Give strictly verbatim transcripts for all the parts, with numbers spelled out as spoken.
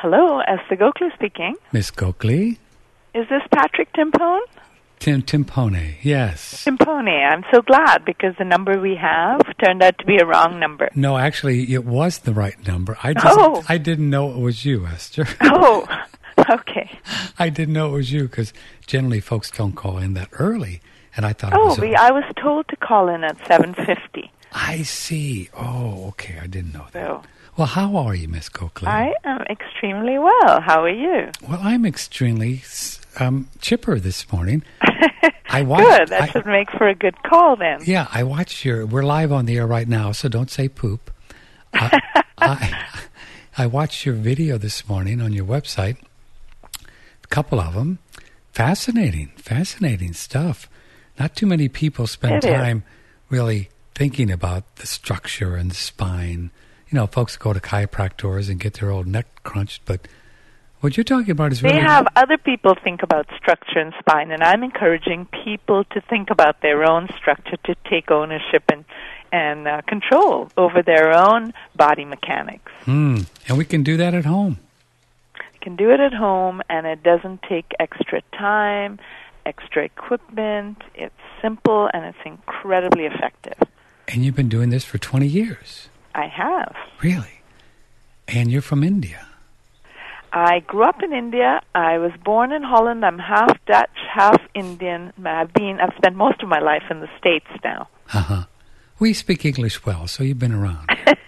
Hello, Esther Gokley speaking. Miss Gokley? Is this Patrick Timpone? Tim Timpone, yes. Timpone, I'm so glad because the number we have turned out to be a wrong number. No, actually, it was the right number. I just, oh. I didn't know it was you, Esther. Oh, okay. I didn't know it was you because generally folks don't call in that early, and I thought oh, it was... Oh, I was told to call in at seven fifty. I see. Oh, okay, I didn't know that. So, well, how are you, Miss Gokley? I am extremely well. How are you? Well, I'm extremely um, chipper this morning. I watched, good. That I, should make for a good call then. Yeah, I watched your... We're live on the air right now, so don't say poop. I, I, I watched your video this morning on your website. A couple of them. Fascinating, fascinating stuff. Not too many people spend it time is. really thinking about the structure and the spine. You know, folks go to chiropractors and get their old neck crunched, but what you're talking about is really... They have other people think about structure and spine, and I'm encouraging people to think about their own structure, to take ownership and, and uh, control over their own body mechanics. Mm. And we can do that at home. You can do it at home, and it doesn't take extra time, extra equipment. It's simple, and it's incredibly effective. And you've been doing this for twenty years. I have. Really? And you're from India. I grew up in India. I was born in Holland. I'm half Dutch, half Indian. I've been I've spent most of my life in the States now. Uh-huh. We speak English well, so you've been around.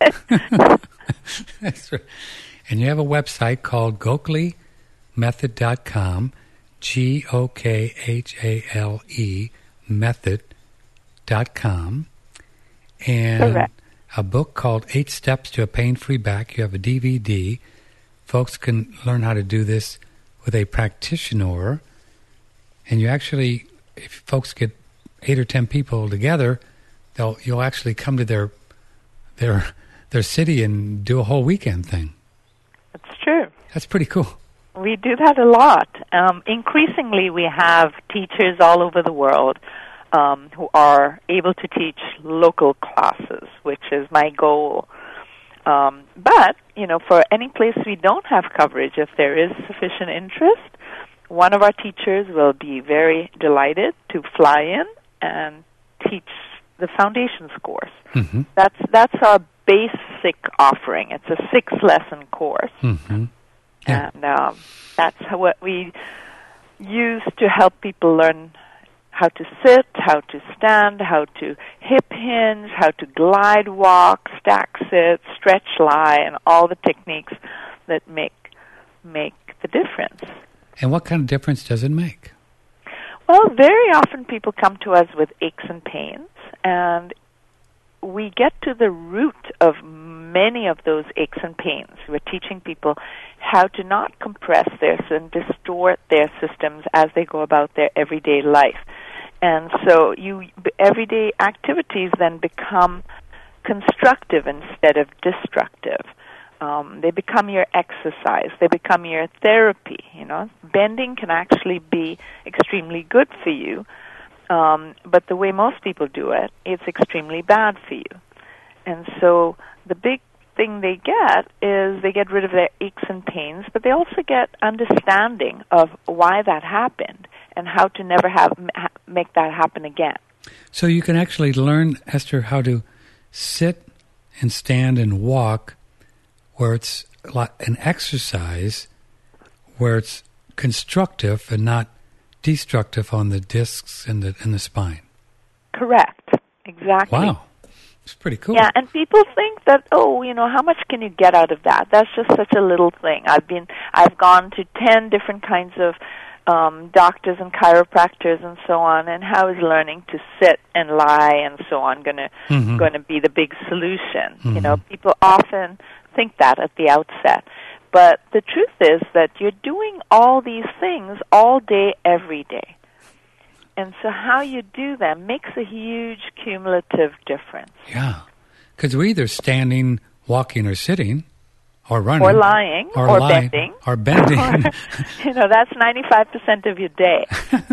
That's right. And you have a website called Gokley Method dot com, G O K H A L E method dot com. And correct. A book called Eight Steps to a Pain-Free Back. You have a D V D. Folks can learn how to do this with a practitioner. And you actually, if folks get eight or ten people together, they'll you'll actually come to their their their city and do a whole weekend thing. That's true. That's pretty cool. We do that a lot. Um, increasingly, we have teachers all over the world um, who are able to teach local classes, which is my goal. Um, but, you know, for any place we don't have coverage, if there is sufficient interest, one of our teachers will be very delighted to fly in and teach the foundations course. Mm-hmm. That's that's our basic offering. It's a six-lesson course. Mm-hmm. Yeah. And um, that's how, what we use to help people learn how to sit, how to stand, how to hip hinge, how to glide walk, stack sit, stretch lie, and all the techniques that make make the difference. And what kind of difference does it make? Well, very often people come to us with aches and pains, and we get to the root of many of those aches and pains. We're teaching people how to not compress their and distort their systems as they go about their everyday life. And so you everyday activities then become constructive instead of destructive. Um, they become your exercise. They become your therapy. You know, bending can actually be extremely good for you, um, but the way most people do it, it's extremely bad for you. And so the big thing they get is they get rid of their aches and pains, but they also get understanding of why that happened and how to never have make that happen again. So you can actually learn, Esther, how to sit and stand and walk where it's an exercise, where it's constructive and not destructive on the discs and the and the spine. Correct. Exactly. Wow. It's pretty cool. Yeah, and people think that, oh, you know, how much can you get out of that? That's just such a little thing. I've been, I've gone to ten different kinds of um, doctors and chiropractors and so on, and how is learning to sit and lie and so on going to mm-hmm. going to be the big solution? Mm-hmm. You know, people often think that at the outset. But the truth is that you're doing all these things all day, every day. And so how you do them makes a huge cumulative difference. Yeah, because we're either standing, walking, or sitting, or running. Or lying, or, or lying, bending. Or bending. Or, you know, that's ninety-five percent of your day.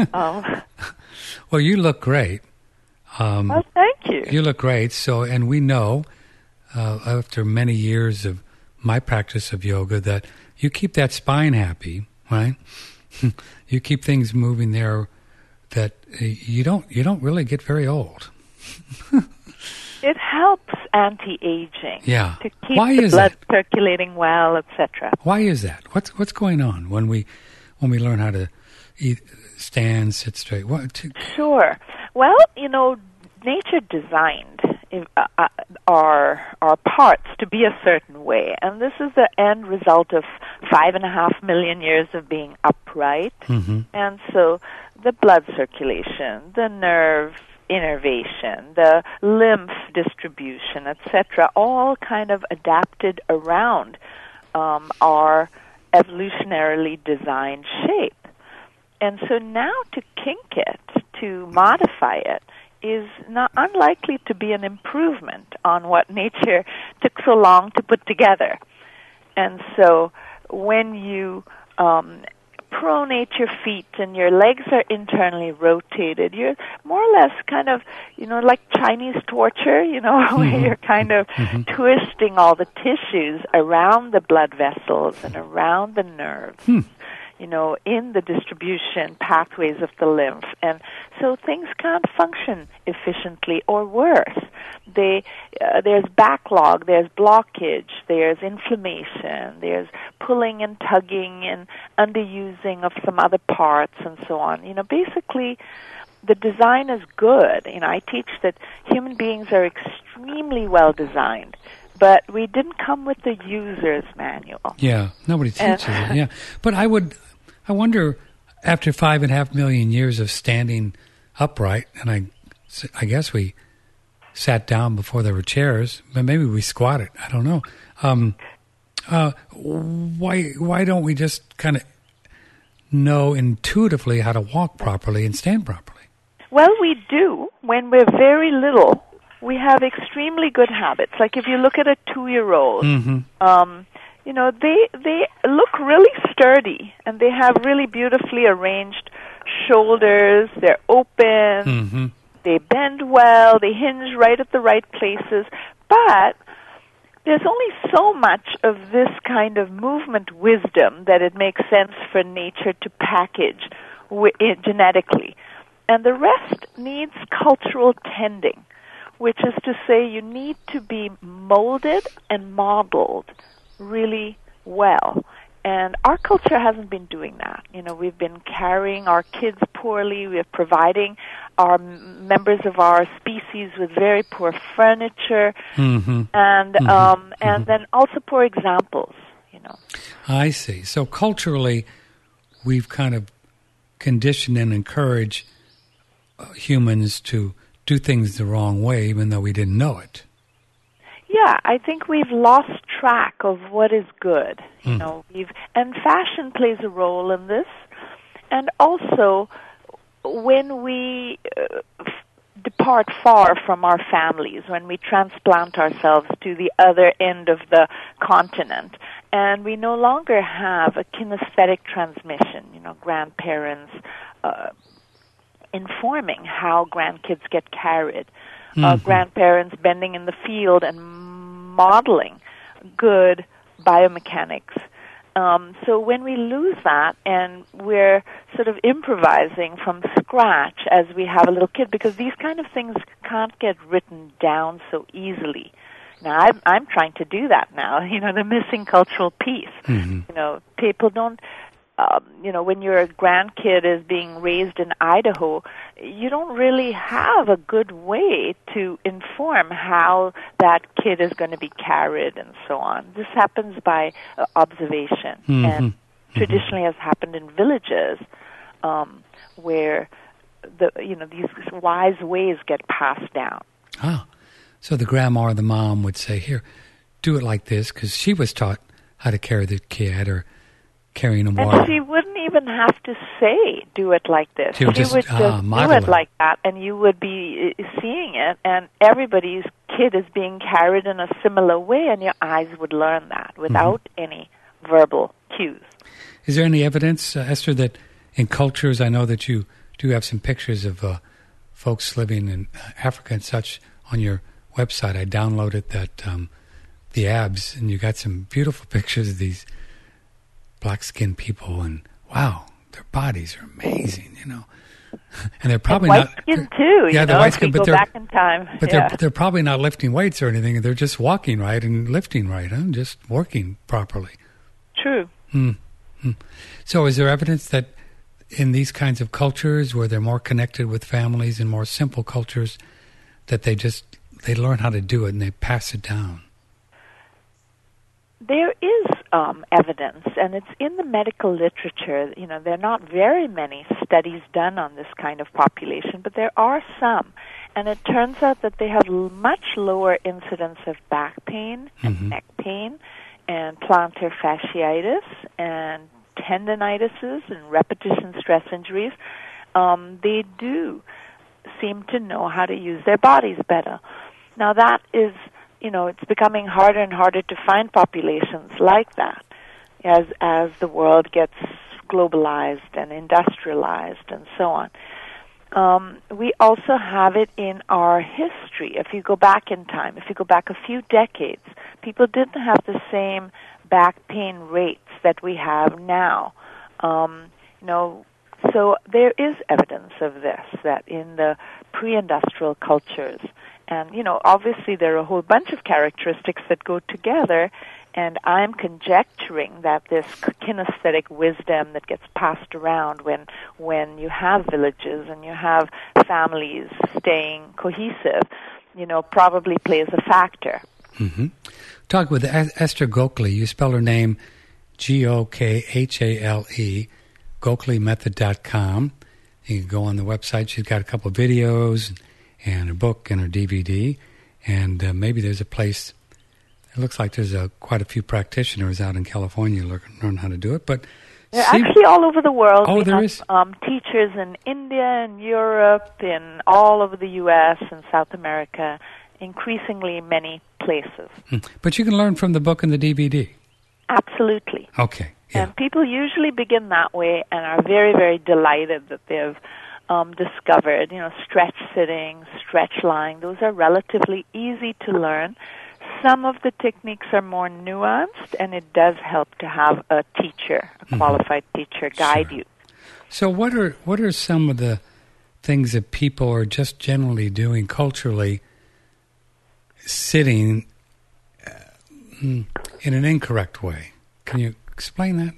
um, well, you look great. Um, well, thank you. You look great. So, and we know, uh, after many years of my practice of yoga that you keep that spine happy, right? You keep things moving there that uh, you don't you don't really get very old. It helps anti-aging. Yeah. To keep Why the is blood that? circulating well, et cetera. Why is that? What's what's going on when we when we learn how to eat, stand, sit straight? What? To, Sure. Well, you know, nature designed uh, uh, our our parts to be a certain way, and this is the end result of five and a half million years of being upright. mm-hmm. And so, the blood circulation, the nerve innervation, the lymph distribution, et cetera, all kind of adapted around um, our evolutionarily designed shape. And so now to kink it, to modify it, is not unlikely to be an improvement on what nature took so long to put together. And so when you um, pronate your feet and your legs are internally rotated, you're more or less kind of, you know, like Chinese torture, you know, mm-hmm. where you're kind of mm-hmm. twisting all the tissues around the blood vessels and around the nerves. Hmm. You know, in the distribution pathways of the lymph. And so things can't function efficiently or worse. They, uh, there's backlog, there's blockage, there's inflammation, there's pulling and tugging and underusing of some other parts and so on. You know, basically, the design is good. You know, I teach that human beings are extremely well designed. But we didn't come with the user's manual. Yeah, nobody teaches it. Yeah, but I would, I wonder, after five and a half million years of standing upright, and I, I guess we sat down before there were chairs, but maybe we squatted. I don't know. Um, uh, why, why don't we just kind of know intuitively how to walk properly and stand properly? Well, we do when we're very little. We have extremely good habits. Like if you look at a two-year-old, mm-hmm. um, you know, they they look really sturdy, and they have really beautifully arranged shoulders. They're open. Mm-hmm. They bend well. They hinge right at the right places. But there's only so much of this kind of movement wisdom that it makes sense for nature to package w- genetically. And the rest needs cultural tending, which is to say you need to be molded and modeled really well. And our culture hasn't been doing that. You know, we've been carrying our kids poorly. We're providing our m- members of our species with very poor furniture, mm-hmm. and mm-hmm. um, and mm-hmm. then also poor examples. You know. I see. So culturally, we've kind of conditioned and encouraged uh, humans to do things the wrong way, even though we didn't know it. Yeah, I think we've lost track of what is good. You mm. know, we've and fashion plays a role in this, and also when we uh, f- depart far from our families, when we transplant ourselves to the other end of the continent, and we no longer have a kinesthetic transmission. You know, grandparents Uh, informing how grandkids get carried, mm-hmm. uh, grandparents bending in the field and modeling good biomechanics. Um, so when we lose that and we're sort of improvising from scratch as we have a little kid, because these kind of things can't get written down so easily. Now, I'm, I'm trying to do that now, you know, the missing cultural piece. Mm-hmm. You know, people don't Um, you know, when your grandkid is being raised in Idaho, you don't really have a good way to inform how that kid is going to be carried and so on. This happens by uh, observation, mm-hmm. and mm-hmm. traditionally has happened in villages um, where the you know these wise ways get passed down. Ah, so the grandma or the mom would say, "Here, do it like this," because she was taught how to carry the kid or carrying a water. And she wouldn't even have to say, do it like this. She would she just, would just ah, do it it. like that, and you would be seeing it, and everybody's kid is being carried in a similar way, and your eyes would learn that without mm-hmm. any verbal cues. Is there any evidence, uh, Esther, that in cultures, I know that you do have some pictures of uh, folks living in Africa and such on your website. I downloaded that um, the abs, and you got some beautiful pictures of these black-skinned people, and wow, their bodies are amazing, you know. And they're probably and white not skin too. Yeah, you they're know, white skin, but go they're back in time. But yeah. they're they're probably not lifting weights or anything. They're just walking right and lifting right, huh? Just working properly. True. Mm-hmm. So, is there evidence that in these kinds of cultures where they're more connected with families and more simple cultures, that they just they learn how to do it and they pass it down? There is um, evidence, and it's in the medical literature. You know, there are not very many studies done on this kind of population, but there are some. And it turns out that they have l- much lower incidence of back pain and Mm-hmm. neck pain and plantar fasciitis and tendinitises and repetition stress injuries. Um, they do seem to know how to use their bodies better. Now, that is... You know, it's becoming harder and harder to find populations like that as as the world gets globalized and industrialized and so on. Um, we also have it in our history. If you go back in time, if you go back a few decades, people didn't have the same back pain rates that we have now. Um, you know, so there is evidence of this, that in the pre-industrial cultures. And, you know, obviously there are a whole bunch of characteristics that go together, and I'm conjecturing that this kinesthetic wisdom that gets passed around when when you have villages and you have families staying cohesive, you know, probably plays a factor. Mm-hmm. Talk with Esther Gokhale. You spell her name G O K H A L E, Gokhale Method dot com. You can go on the website. She's got a couple of videos and her book and her D V D, and uh, maybe there's a place. It looks like there's a, quite a few practitioners out in California learn, learn how to do it. But they're see, actually all over the world. Oh, we there have, is? Um, teachers in India and Europe, in all over the U S and South America, increasingly many places. But you can learn from the book and the D V D. Absolutely. Okay. Yeah. And people usually begin that way and are very, very delighted that they've Um, discovered, you know, stretch sitting, stretch lying. Those are relatively easy to learn. Some of the techniques are more nuanced, and it does help to have a teacher, a qualified mm-hmm. teacher, guide sure. you. So, what are what are some of the things that people are just generally doing culturally, sitting uh, in an incorrect way? Can you explain that?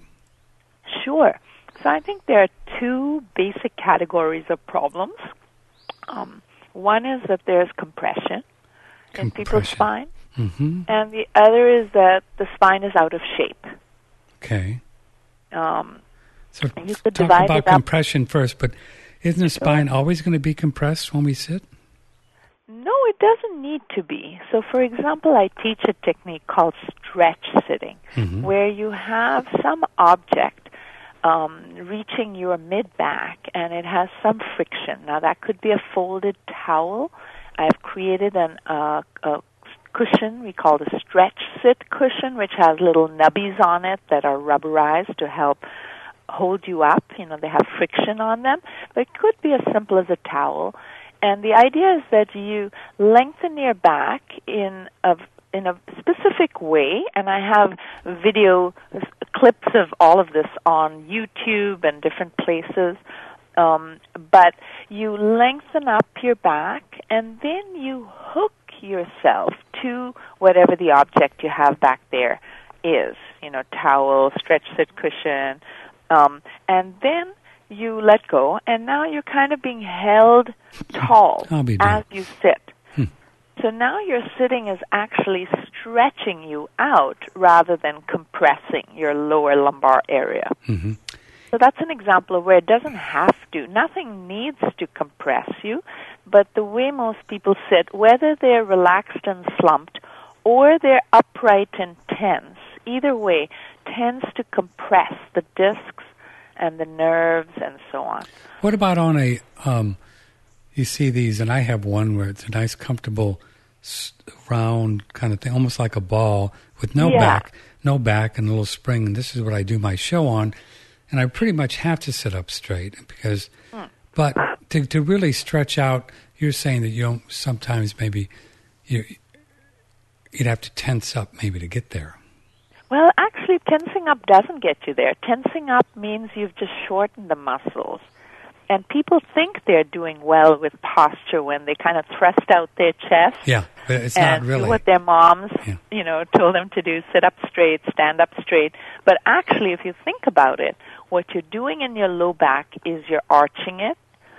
Sure. So I think there are two basic categories of problems. Um, one is that there's compression, compression. in people's spine, mm-hmm. and the other is that the spine is out of shape. Okay. Um, so you could talk divide about it up. compression first, but isn't the spine always going to be compressed when we sit? No, it doesn't need to be. So, for example, I teach a technique called stretch sitting, mm-hmm. where you have some object Um, reaching your mid-back, and it has some friction. Now, that could be a folded towel. I've created an, uh, a cushion we call the stretch sit cushion, which has little nubbies on it that are rubberized to help hold you up. You know, they have friction on them. But it could be as simple as a towel. And the idea is that you lengthen your back in a in a specific way, and I have video clips of all of this on YouTube and different places. Um, but you lengthen up your back, and then you hook yourself to whatever the object you have back there is. You know, towel, stretch sit cushion, um, and then you let go, and now you're kind of being held tall as you sit. So now your sitting is actually stretching you out rather than compressing your lower lumbar area. Mm-hmm. So that's an example of where it doesn't have to. Nothing needs to compress you, but the way most people sit, whether they're relaxed and slumped or they're upright and tense, either way tends to compress the discs and the nerves and so on. What about on a... Um You see these, and I have one where it's a nice, comfortable, round kind of thing, almost like a ball with no yeah. back, no back, and a little spring. And this is what I do my show on, and I pretty much have to sit up straight because. Mm. But to to really stretch out, you're saying that you don't sometimes maybe you you'd have to tense up maybe to get there. Well, actually, tensing up doesn't get you there. Tensing up means you've just shortened the muscles. And people think they're doing well with posture when they kind of thrust out their chest. Yeah, but it's and not really. do what their moms, yeah. you know, told them to do, sit up straight, stand up straight. But actually, if you think about it, what you're doing in your low back is you're arching it,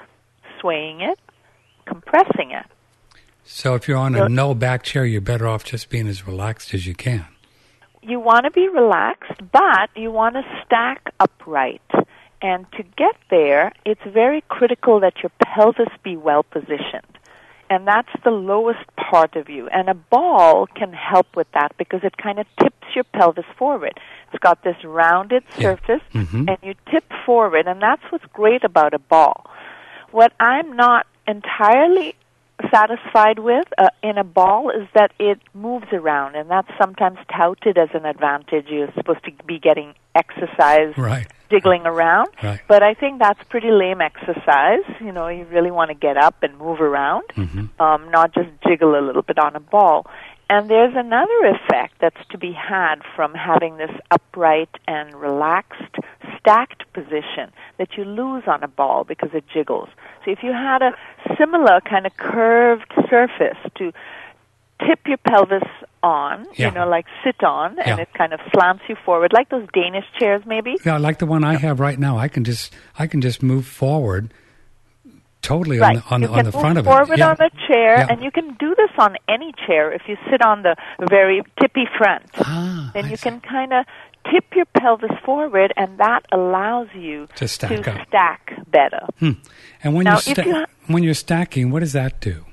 swaying it, compressing it. So if you're on a no back chair, you're better off just being as relaxed as you can. You want to be relaxed, but you want to stack upright. And to get there, it's very critical that your pelvis be well positioned. And that's the lowest part of you. And a ball can help with that because it kind of tips your pelvis forward. It's got this rounded surface, yeah. mm-hmm. and you tip forward. And that's what's great about a ball. What I'm not entirely satisfied with uh, in a ball is that it moves around, and that's sometimes touted as an advantage. You're supposed to be getting exercise, right. jiggling around, right. but I think that's pretty lame exercise. You know, you really want to get up and move around, mm-hmm. um, not just jiggle a little bit on a ball. And there's another effect that's to be had from having this upright and relaxed, stacked position that you lose on a ball because it jiggles. So if you had a similar kind of curved surface to tip your pelvis on, yeah. you know, like sit on, and yeah. it kind of slants you forward, like those Danish chairs maybe. Yeah, like the one I have right now. I can just I can just move forward totally right. on the, on, on the front of it. You can move forward yeah. on the chair, yeah. and you can do this on any chair if you sit on the very tippy front. Ah, then I you see. can kind of tip your pelvis forward, and that allows you to stack, to up. stack better. Hmm. And when, now, you're sta- you ha- when you're stacking, what does that do?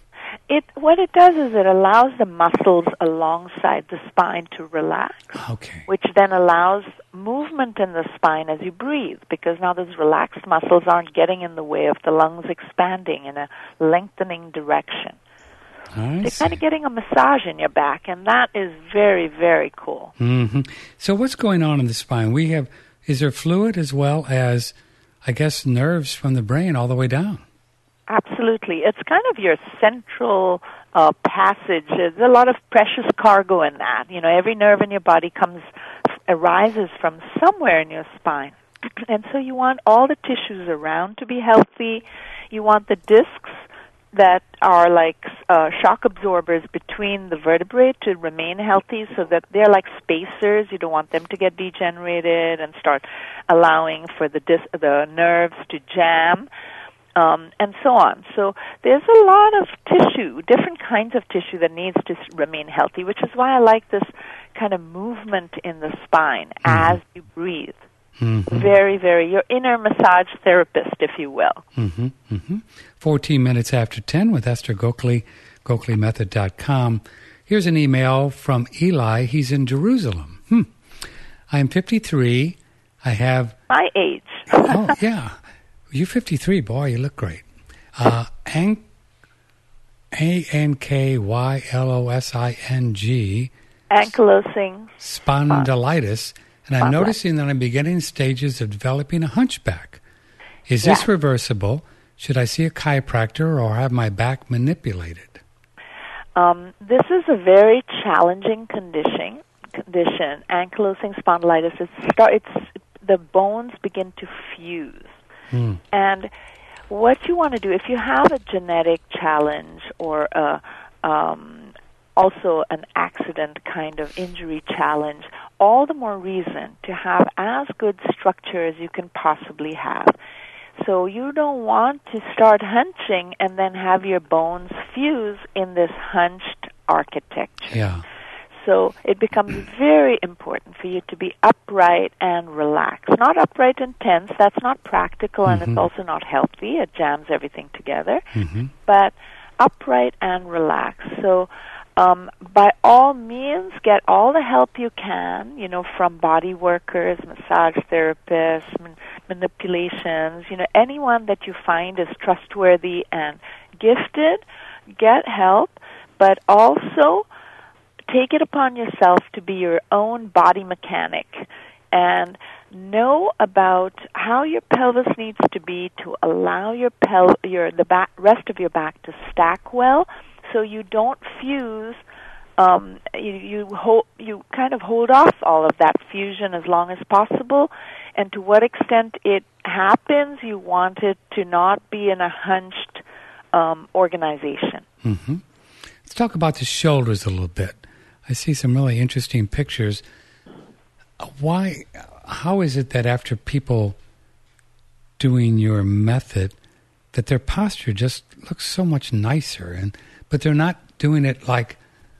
It what it does is it allows the muscles alongside the spine to relax, Okay. which then allows movement in the spine as you breathe, because now those relaxed muscles aren't getting in the way of the lungs expanding in a lengthening direction. I You're see. kind of getting a massage in your back, and that is very, very cool. Mm-hmm. So what's going on in the spine? We have, is there fluid as well as, I guess, nerves from the brain all the way down? Absolutely. It's kind of your central uh, passage. There's a lot of precious cargo in that. You know, every nerve in your body comes, arises from somewhere in your spine. And so you want all the tissues around to be healthy. You want the discs that are like uh, shock absorbers between the vertebrae to remain healthy, so that they're like spacers. You don't want them to get degenerated and start allowing for the dis- the nerves to jam. Um, and so on. So there's a lot of tissue, different kinds of tissue that needs to s- remain healthy, which is why I like this kind of movement in the spine mm-hmm. as you breathe. Mm-hmm. Very, very, your inner massage therapist, if you will. Mm-hmm. Mm-hmm. fourteen minutes after ten with Esther Gokley, Gokley Method dot com. Here's an email from Eli. He's in Jerusalem. Hmm. I am fifty-three. I have... My age. Oh, yeah. You're fifty-three, boy. You look great. Uh, A N K Y L O S I N G. Ankylosing spondylitis. And I'm noticing that I'm beginning stages of developing a hunchback. Is this yes. reversible? Should I see a chiropractor or have my back manipulated? Um, this is a very challenging condition. Condition, ankylosing spondylitis. It's start. It's the bones begin to fuse. Hmm. And what you want to do, if you have a genetic challenge or a, um, also an accident kind of injury challenge, all the more reason to have as good structure as you can possibly have. So you don't want to start hunching and then have your bones fuse in this hunched architecture. Yeah. So it becomes very important for you to be upright and relaxed. Not upright and tense. That's not practical, and mm-hmm. it's also not healthy. It jams everything together. Mm-hmm. But upright and relaxed. So um, by all means, get all the help you can, you know, from body workers, massage therapists, man- manipulations, you know, anyone that you find is trustworthy and gifted, get help, but also take it upon yourself to be your own body mechanic and know about how your pelvis needs to be to allow your pel- your the back, rest of your back to stack well, so you don't fuse um, you you, hold, you kind of hold off all of that fusion as long as possible. And to what extent it happens, you want it to not be in a hunched um, organization. Mm-hmm. Let's talk about the shoulders a little bit. I see some really interesting pictures. Why? How is it that after people doing your method, that their posture just looks so much nicer, and but they're not doing it like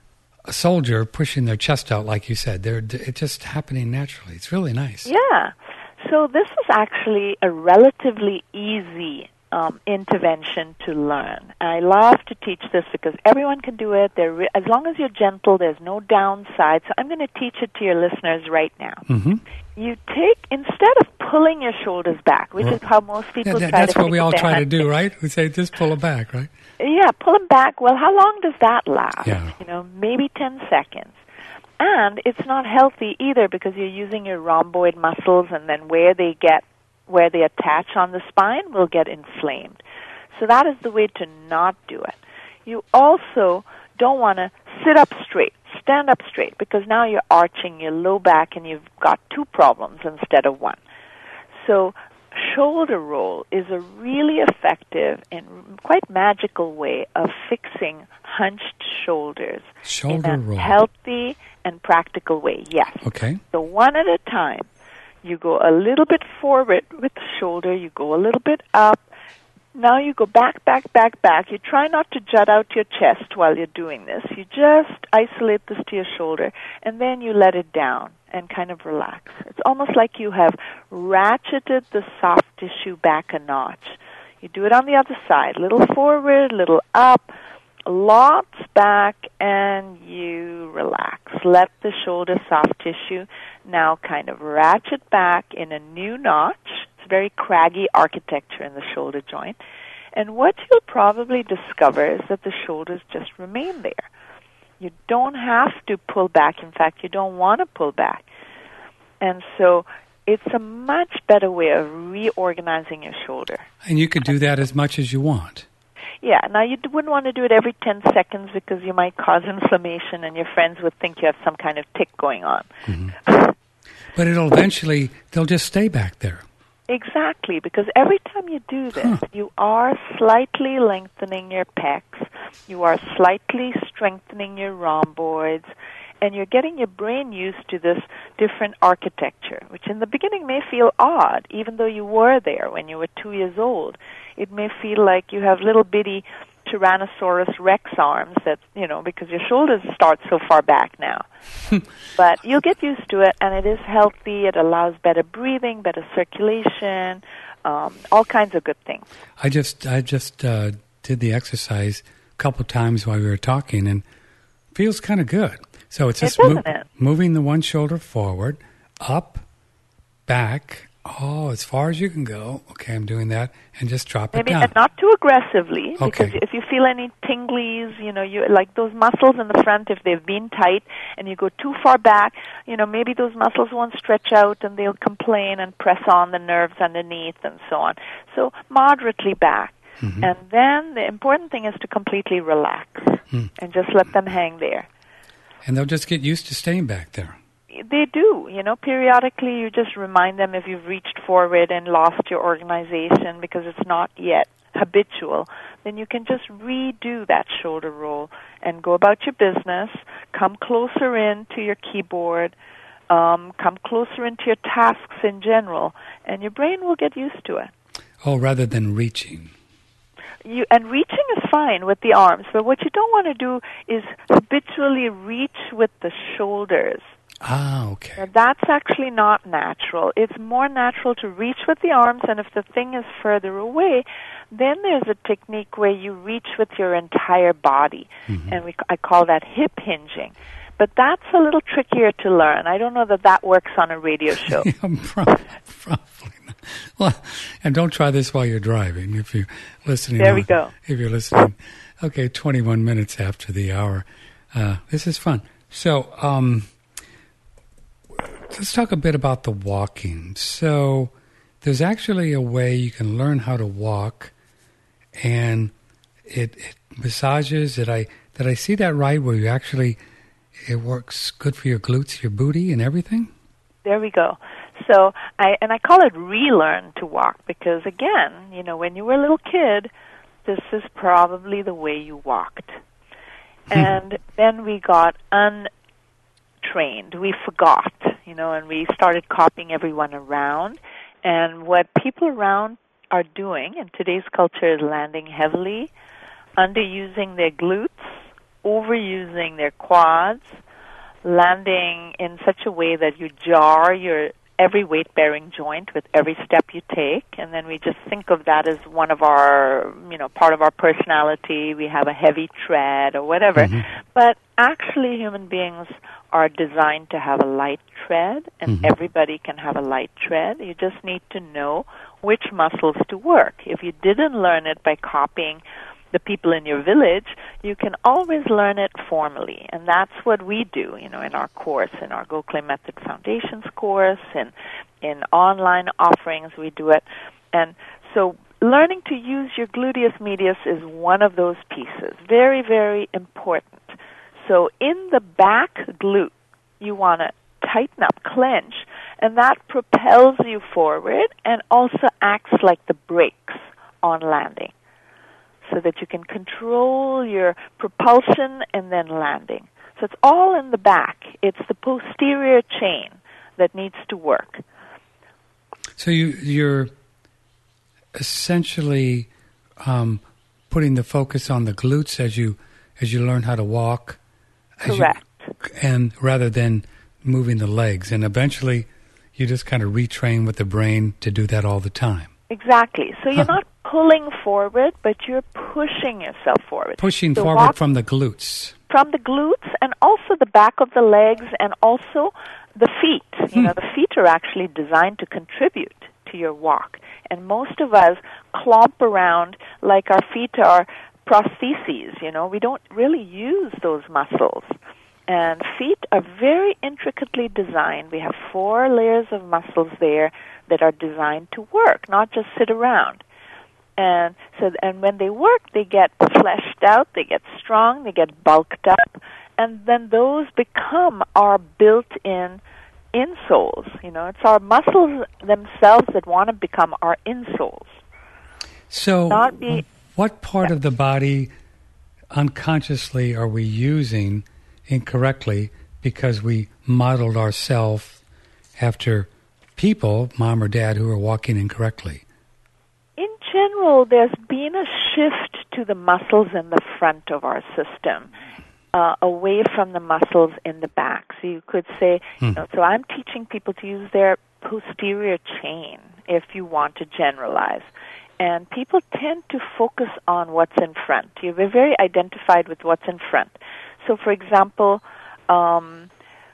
a soldier pushing their chest out, like you said. They're it's just happening naturally. It's really nice. Yeah. So this is actually a relatively easy um, intervention to learn. I love to teach this because everyone can do it. They're re- as long as you're gentle, there's no downside. So I'm going to teach it to your listeners right now. Mm-hmm. You take, instead of pulling your shoulders back, which well, is how most people yeah, try that's to what we all try to do, thing. right? We say, just pull them back, right? Yeah, pull them back. Well, how long does that last? Yeah. You know, maybe ten seconds. And it's not healthy either because you're using your rhomboid muscles, and then where they get, where they attach on the spine will get inflamed. So that is the way to not do it. You also don't want to sit up straight, stand up straight, because now you're arching your low back and you've got two problems instead of one. So shoulder roll is a really effective and quite magical way of fixing hunched shoulders shoulder in a roll. healthy and practical way. Yes. Okay. So one at a time. You go a little bit forward with the shoulder. You go a little bit up. Now you go back, back, back, back. You try not to jut out your chest while you're doing this. You just isolate this to your shoulder, and then you let it down and kind of relax. It's almost like you have ratcheted the soft tissue back a notch. You do it on the other side. Little forward, little up, lots back, and you relax. Let the shoulder soft tissue now kind of ratchet back in a new notch. It's very craggy architecture in the shoulder joint. And what you'll probably discover is that the shoulders just remain there. You don't have to pull back. In fact, you don't want to pull back. And so it's a much better way of reorganizing your shoulder. And you could do that as much as you want. Yeah, now you wouldn't want to do it every ten seconds because you might cause inflammation and your friends would think you have some kind of tic going on. Mm-hmm. But it'll eventually, they'll just stay back there. Exactly, because every time you do this, huh. you are slightly lengthening your pecs, you are slightly strengthening your rhomboids, and you're getting your brain used to this different architecture, which in the beginning may feel odd, even though you were there when you were two years old. It may feel like you have little bitty Tyrannosaurus Rex arms that, you know, because your shoulders start so far back now. But you'll get used to it, and it is healthy. It allows better breathing, better circulation, um, all kinds of good things. I just I just uh, did the exercise a couple times while we were talking, and it feels kind of good. So it's just it mo- it? moving the one shoulder forward, up, back, oh, as far as you can go. Okay, I'm doing that, and just drop Maybe, it down. And not too aggressively, okay. because if you feel any tinglies, you know, you like those muscles in the front, if they've been tight and you go too far back, you know, maybe those muscles won't stretch out and they'll complain and press on the nerves underneath and so on. So moderately back. Mm-hmm. And then the important thing is to completely relax mm. and just let them hang there. And they'll just get used to staying back there. They do. You know, periodically you just remind them if you've reached forward and lost your organization because it's not yet habitual, then you can just redo that shoulder roll and go about your business, come closer in to your keyboard, um, come closer into your tasks in general, and your brain will get used to it. Oh, rather than reaching. You, and reaching is fine with the arms, but what you don't want to do is habitually reach with the shoulders. Ah, okay. Now, that's actually not natural. It's more natural to reach with the arms, and if the thing is further away, then there's a technique where you reach with your entire body, mm-hmm. and we, I call that hip hinging. But that's a little trickier to learn. I don't know that that works on a radio show. yeah, probably, probably not. Well, and don't try this while you're driving. If you're listening, there on, we go. If you're listening, okay, twenty-one minutes after the hour. Uh, this is fun. So, um, let's talk a bit about the walking. So, there's actually a way you can learn how to walk, and it, it massages. Did I did I see that right? Where you actually it works good for your glutes, your booty, and everything? There we go. So I and I call it relearn to walk because, again, you know, when you were a little kid, this is probably the way you walked. And then we got untrained. We forgot, you know, and we started copying everyone around. And what people around are doing in today's culture is landing heavily, underusing their glutes, overusing their quads, landing in such a way that you jar your every weight-bearing joint with every step you take, and then we just think of that as one of our, you know, part of our personality. We have a heavy tread or whatever. Mm-hmm. But actually human beings are designed to have a light tread, and mm-hmm. everybody can have a light tread. You just need to know which muscles to work. If you didn't learn it by copying the people in your village, you can always learn it formally, and that's what we do, you know, in our course, in our Go Clay Method Foundations course, and in online offerings we do it. And so learning to use your gluteus medius is one of those pieces, very, very important. So in the back glute, you want to tighten up, clench, and that propels you forward and also acts like the brakes on landing, so that you can control your propulsion and then landing. So it's all in the back. It's the posterior chain that needs to work. So you, you're essentially um, putting the focus on the glutes as you as you learn how to walk. Correct. You, and rather than moving the legs. And eventually you just kind of retrain with the brain to do that all the time. Exactly. So you're huh. not pulling forward, but you're pushing yourself forward. Pushing so forward from the glutes. From the glutes, and also the back of the legs, and also the feet. You hmm. know, the feet are actually designed to contribute to your walk. And most of us clomp around like our feet are prostheses. You know, we don't really use those muscles. And feet are very intricately designed. We have four layers of muscles there that are designed to work, not just sit around. And so, and when they work, they get fleshed out, they get strong, they get bulked up, and then those become our built-in insoles. You know, it's our muscles themselves that want to become our insoles. So, not be, what part yeah. of the body unconsciously are we using incorrectly because we modeled ourselves after people, mom or dad, who are walking incorrectly? In general, there's been a shift to the muscles in the front of our system, uh, away from the muscles in the back. So you could say, hmm. you know, so I'm teaching people to use their posterior chain, if you want to generalize. And people tend to focus on what's in front. You're very identified with what's in front. So, for example, um,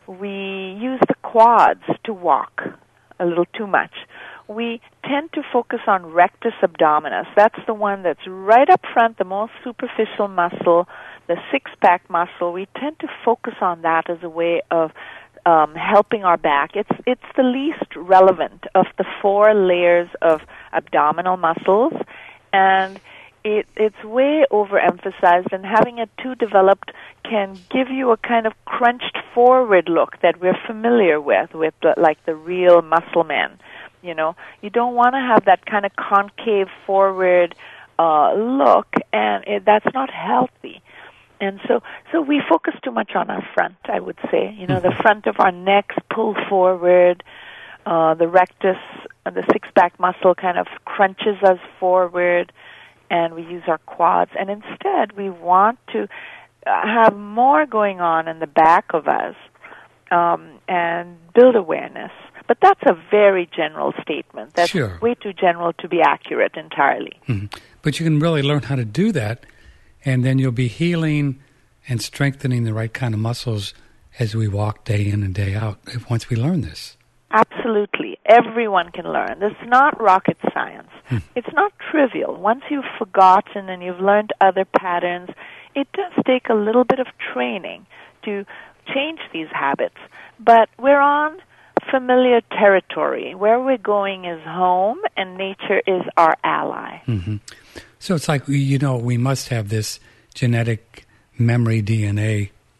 we use the quads to walk a little too much. We tend to focus on rectus abdominis. That's the one that's right up front, the most superficial muscle, the six-pack muscle. We tend to focus on that as a way of um, helping our back. It's it's the least relevant of the four layers of abdominal muscles, and it it's way overemphasized, and having it too developed can give you a kind of crunched forward look that we're familiar with, with the, like the real muscle men. You know, you don't want to have that kind of concave forward uh, look, and it, that's not healthy. And so, so we focus too much on our front, I would say. You know, the front of our necks pull forward, uh, the rectus, uh, the six-pack muscle kind of crunches us forward, and we use our quads. And instead, we want to have more going on in the back of us um, and build awareness. But that's a very general statement. That's sure. way too general to be accurate entirely. Mm-hmm. But you can really learn how to do that, and then you'll be healing and strengthening the right kind of muscles as we walk day in and day out if once we learn this. Absolutely. Everyone can learn. This is not rocket science. Hmm. It's not trivial. Once you've forgotten and you've learned other patterns, it does take a little bit of training to change these habits. But we're on familiar territory. Where we're going is home, and nature is our ally. Mm-hmm. So it's like, you know, we must have this genetic memory D N A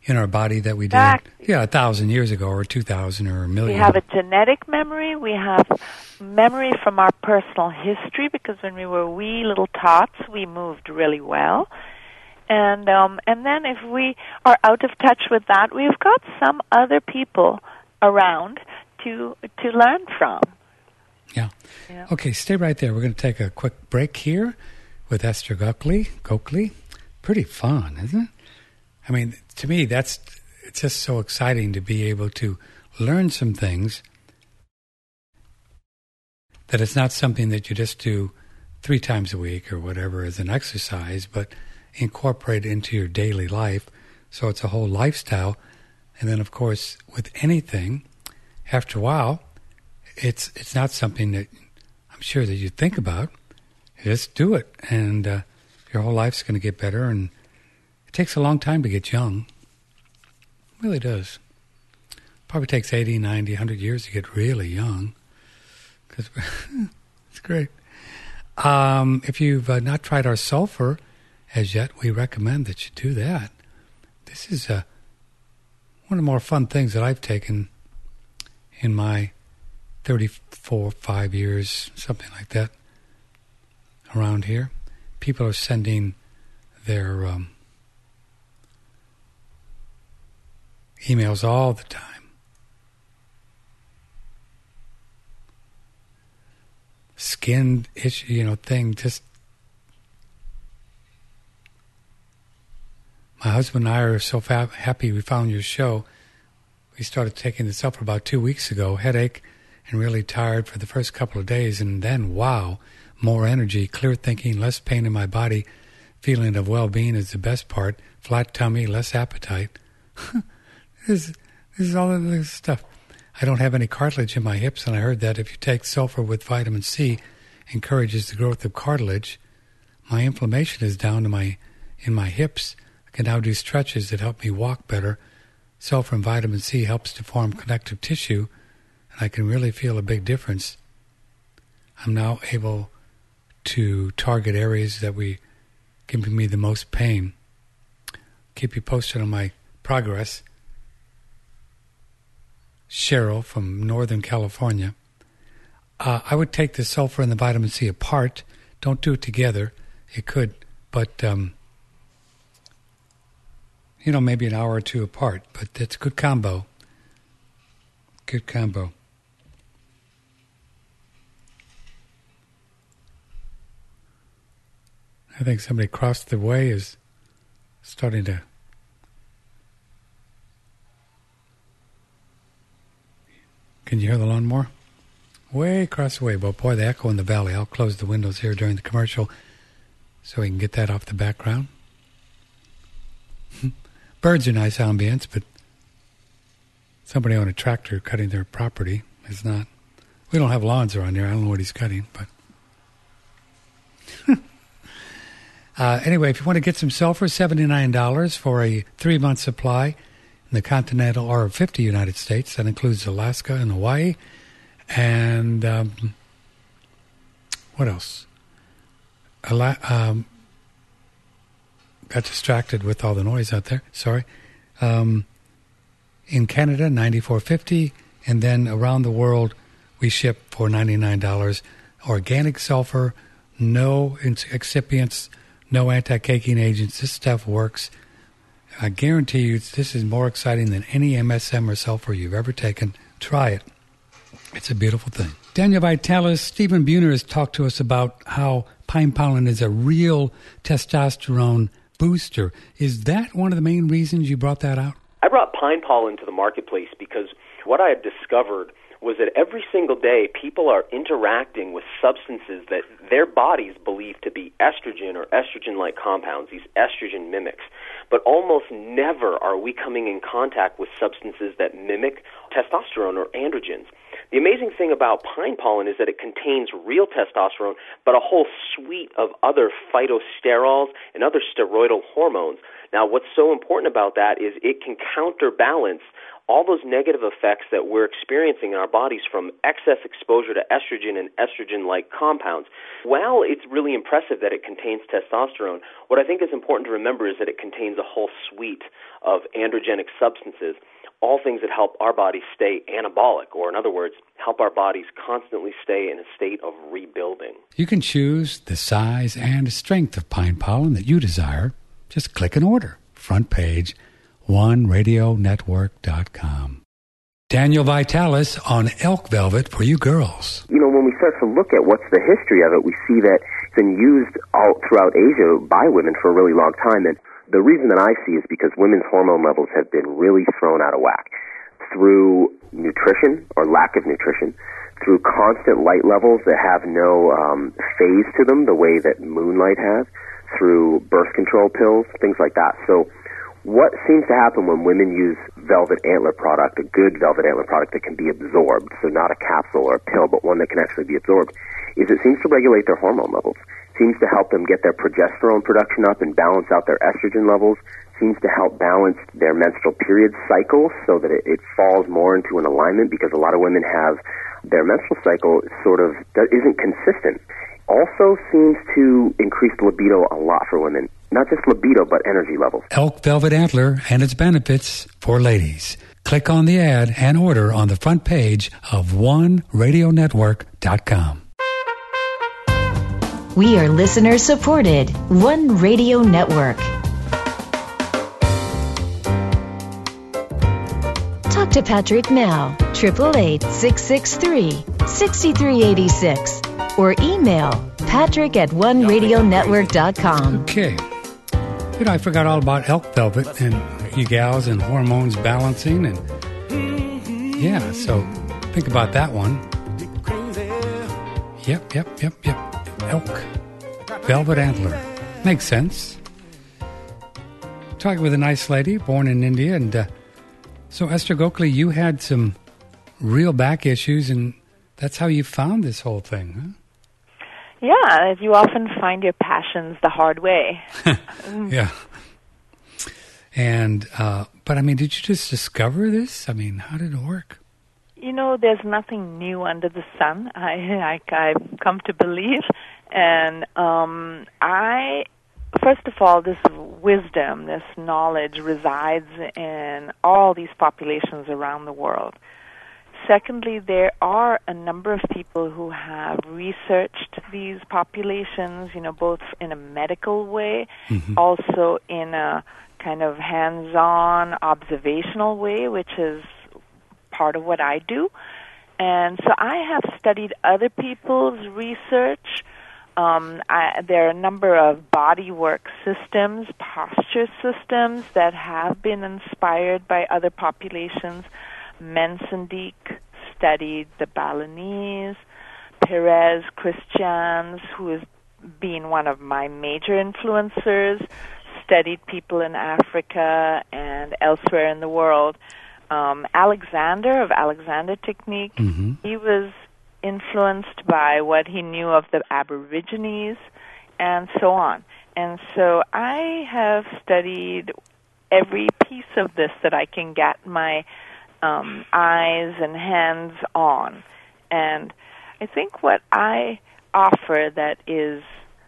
in our body that we did, Exactly. yeah, a thousand years ago or two thousand or a million. We have a genetic memory. We have memory from our personal history because when we were wee little tots, we moved really well. And um, and then if we are out of touch with that, we've got some other people around to to learn from. Yeah. yeah. Okay, stay right there. We're going to take a quick break here with Esther Gokley. Gokley. Pretty fun, isn't it? I mean, to me, that's it's just so exciting to be able to learn some things that it's not something that you just do three times a week or whatever as an exercise, but incorporate into your daily life. So it's a whole lifestyle. And then, of course, with anything, after a while, it's it's not something that I'm sure that you think about. You just do it, and uh, your whole life's going to get better. And it takes a long time to get young. It really does. Probably takes eighty, ninety, one hundred years to get really young. Cause it's great. Um, if you've uh, not tried our sulfur as yet, we recommend that you do that. This is uh, one of the more fun things that I've taken in my thirty-four, five years, something like that, around here. People are sending their um, emails all the time. Skin issue, you know, thing, just... My husband and I are so fa- happy we found your show. We started taking this up about two weeks ago. Headache and really tired for the first couple of days. And then, wow, more energy, clear thinking, less pain in my body. Feeling of well-being is the best part. Flat tummy, less appetite. this, this is all of this stuff. I don't have any cartilage in my hips, and I heard that if you take sulfur with vitamin C, encourages the growth of cartilage. My inflammation is down to my in my hips. I can now do stretches that help me walk better. Sulfur and vitamin C helps to form connective tissue, and I can really feel a big difference. I'm now able to target areas that we give me the most pain. Keep you posted on my progress. Cheryl from Northern California. Uh, I would take the sulfur and the vitamin C apart. Don't do it together. It could, but... Um, You know, maybe an hour or two apart, but it's a good combo. Good combo. I think somebody across the way is starting to... Can you hear the lawnmower? Way across the way. But boy, the echo in the valley. I'll close the windows here during the commercial so we can get that off the background. Birds are nice ambience, but somebody on a tractor cutting their property is not. We don't have lawns around here. I don't know what he's cutting, but... uh, anyway, if you want to get some sulfur, seventy-nine dollars for a three-month supply in the continental or fifty United States. That includes Alaska and Hawaii. And um, what else? Ala- um, got distracted with all the noise out there. Sorry. Um, in Canada, ninety-four fifty, and then around the world, we ship for ninety-nine dollars. Organic sulfur, no excipients, no anti-caking agents. This stuff works. I guarantee you, this is more exciting than any M S M or sulfur you've ever taken. Try it. It's a beautiful thing. Daniel Vitalis, Stephen Buhner has talked to us about how pine pollen is a real testosterone booster. Is that one of the main reasons you brought that out? I brought pine pollen to the marketplace because what I had discovered was that every single day people are interacting with substances that their bodies believe to be estrogen or estrogen-like compounds, these estrogen mimics. But almost never are we coming in contact with substances that mimic testosterone or androgens. The amazing thing about pine pollen is that it contains real testosterone, but a whole suite of other phytosterols and other steroidal hormones. Now, what's so important about that is it can counterbalance all those negative effects that we're experiencing in our bodies from excess exposure to estrogen and estrogen-like compounds. While it's really impressive that it contains testosterone, what I think is important to remember is that it contains a whole suite of androgenic substances, all things that help our bodies stay anabolic, or in other words, help our bodies constantly stay in a state of rebuilding. You can choose the size and strength of pine pollen that you desire. Just click and order. Front page, one radio network dot com. Daniel Vitalis on elk velvet for you girls. You know, when we start to look at what's the history of it, we see that it's been used all throughout Asia by women for a really long time. And the reason that I see is because women's hormone levels have been really thrown out of whack through nutrition or lack of nutrition, through constant light levels that have no um, phase to them the way that moonlight has, through birth control pills, things like that. So what seems to happen when women use velvet antler product, a good velvet antler product that can be absorbed, so not a capsule or a pill, but one that can actually be absorbed, is it seems to regulate their hormone levels. Seems to help them get their progesterone production up and balance out their estrogen levels, seems to help balance their menstrual period cycle so that it, it falls more into an alignment, because a lot of women have their menstrual cycle sort of isn't consistent. Also seems to increase libido a lot for women. Not just libido, but energy levels. Elk Velvet Antler and its benefits for ladies. Click on the ad and order on the front page of one radio network dot com. We are listener supported. One Radio Network. Talk to Patrick now. eight eight eight, six six three, six three eight six. Or email Patrick at one radio network dot com. Okay. You know, I forgot all about elk velvet and you gals and hormones balancing. And yeah, so think about that one. Yep, yep, yep, yep. Elk velvet antler. Makes sense. Talking with a nice lady born in India. And uh, so, Esther Gokhale, you had some real back issues, and that's how you found this whole thing, huh? Yeah, you often find your passions the hard way. Yeah. And, uh, but I mean, did you just discover this? I mean, how did it work? You know, there's nothing new under the sun, I, I, I've come to believe. And um, I, first of all, this wisdom, this knowledge resides in all these populations around the world. Secondly, there are a number of people who have researched these populations, you know, both in a medical way, mm-hmm. also in a kind of hands-on observational way, which is part of what I do. And so I have studied other people's research. Um, I, there are a number of bodywork systems, posture systems that have been inspired by other populations. Mensendick studied the Balinese. Perez Christians, who has been one of my major influencers, studied people in Africa and elsewhere in the world. Um, Alexander of Alexander Technique, mm-hmm. he was influenced by what he knew of the Aborigines and so on. And so I have studied every piece of this that I can get my Um, eyes and hands on. And I think what I offer that is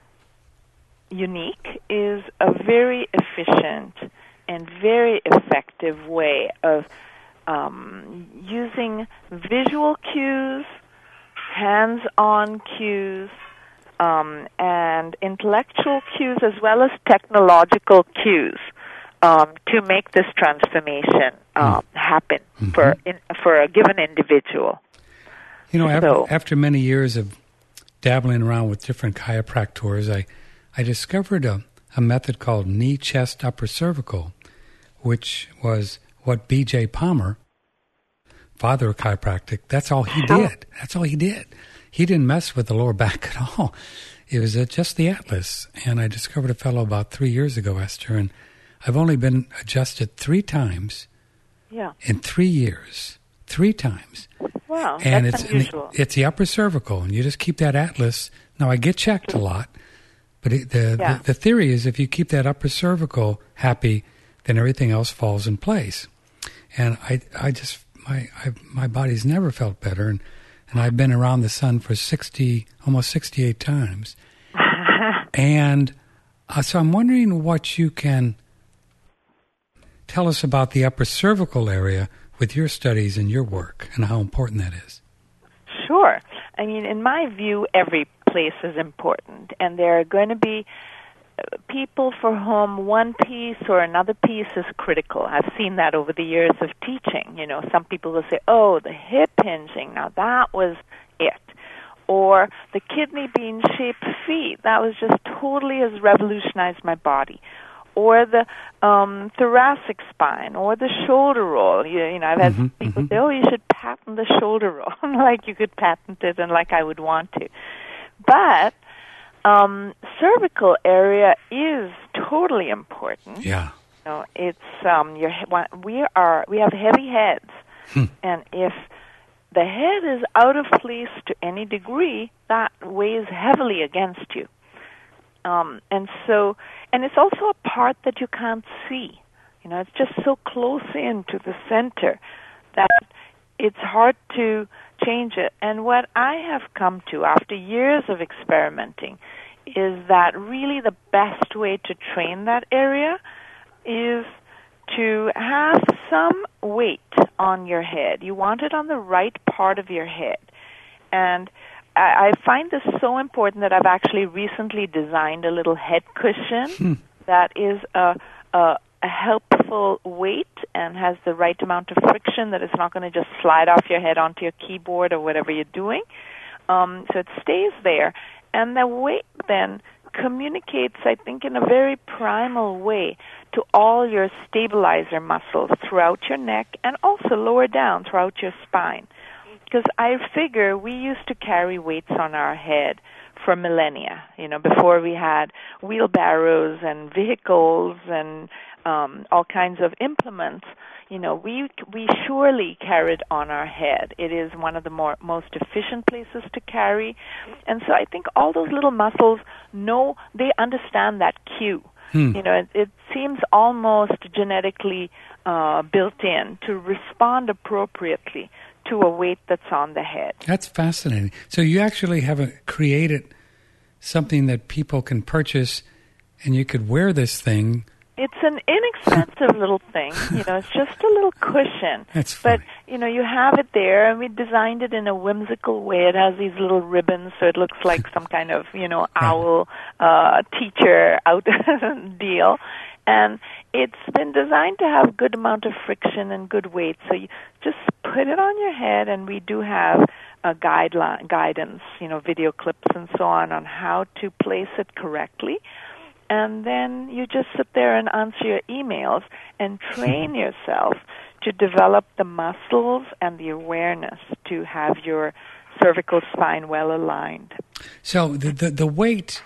unique is a very efficient and very effective way of um, using visual cues, hands-on cues, um, and intellectual cues as well as technological cues um, to make this transformation Um, happen mm-hmm. for in, for a given individual. You know, after, so, after many years of dabbling around with different chiropractors, I, I discovered a, a method called knee, chest, upper cervical, which was what B J Palmer, father of chiropractic, that's all he did. That's all he did. He didn't mess with the lower back at all. It was uh, just the atlas. And I discovered a fellow about three years ago, Esther, and I've only been adjusted three times. Yeah. In three years, three times. Wow, and that's it's unusual. it's the upper cervical, and you just keep that atlas. Now I get checked a lot, but it, the, Yeah. the the theory is if you keep that upper cervical happy, then everything else falls in place. And I I just my I, my body's never felt better, and and I've been around the sun for sixty almost sixty eight times, and uh, so I'm wondering what you can tell us about the upper cervical area with your studies and your work, and how important that is. Sure. I mean, in my view, every place is important, and there are going to be people for whom one piece or another piece is critical. I've seen that over the years of teaching. You know, some people will say, oh, the hip hinging, now that was it. Or the kidney bean-shaped feet, that was just totally has revolutionized my body. Or the um, thoracic spine, or the shoulder roll. You, you know, I've had mm-hmm, people mm-hmm. say, oh, you should patent the shoulder roll, like you could patent it and like I would want to. But um, cervical area is totally important. Yeah. You know, it's um, your we are we have heavy heads, hmm. and if the head is out of place to any degree, that weighs heavily against you. Um, and so, and it's also a part that you can't see. You know, it's just so close in to the center that it's hard to change it. And what I have come to after years of experimenting is that really the best way to train that area is to have some weight on your head. You want it on the right part of your head. And I, I find this so important that I've actually recently designed a little head cushion Hmm. that is a, a, a helpful weight and has the right amount of friction that it's not going to just slide off your head onto your keyboard or whatever you're doing. Um, so it stays there. And the weight then communicates, I think, in a very primal way to all your stabilizer muscles throughout your neck and also lower down throughout your spine. Because I figure we used to carry weights on our head for millennia, you know, before we had wheelbarrows and vehicles and um, all kinds of implements. You know, we we surely carried on our head. It is one of the more most efficient places to carry. And so I think all those little muscles know, they understand that cue. Hmm. You know, it, it seems almost genetically uh, built in to respond appropriately to a weight that's on the head. That's fascinating. So you actually have a, created something that people can purchase, and you could wear this thing. It's an inexpensive little thing. You know, it's just a little cushion. That's funny. But, you know, you have it there, and we designed it in a whimsical way. It has these little ribbons, so it looks like some kind of, you know, owl uh, teacher out deal. And it's been designed to have good amount of friction and good weight. So you just put it on your head, and we do have a guideline, guidance, you know, video clips and so on, on how to place it correctly. And then you just sit there and answer your emails and train yourself to develop the muscles and the awareness to have your cervical spine well aligned. So the, the, the weight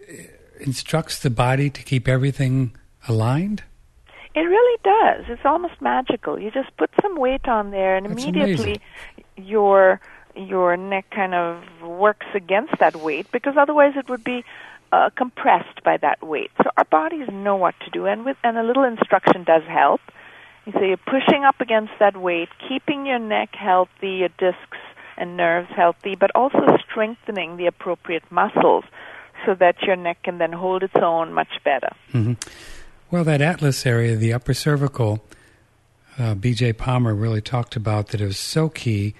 instructs the body to keep everything aligned? It really does. It's almost magical. You just put some weight on there, and That's immediately amazing. your your neck kind of works against that weight, because otherwise it would be uh, compressed by that weight. So our bodies know what to do, and with and a little instruction does help. You so you're pushing up against that weight, keeping your neck healthy, your discs and nerves healthy, but also strengthening the appropriate muscles so that your neck can then hold its own much better. Mm-hmm. Well, that atlas area, the upper cervical, uh, B J Palmer really talked about that it was so key.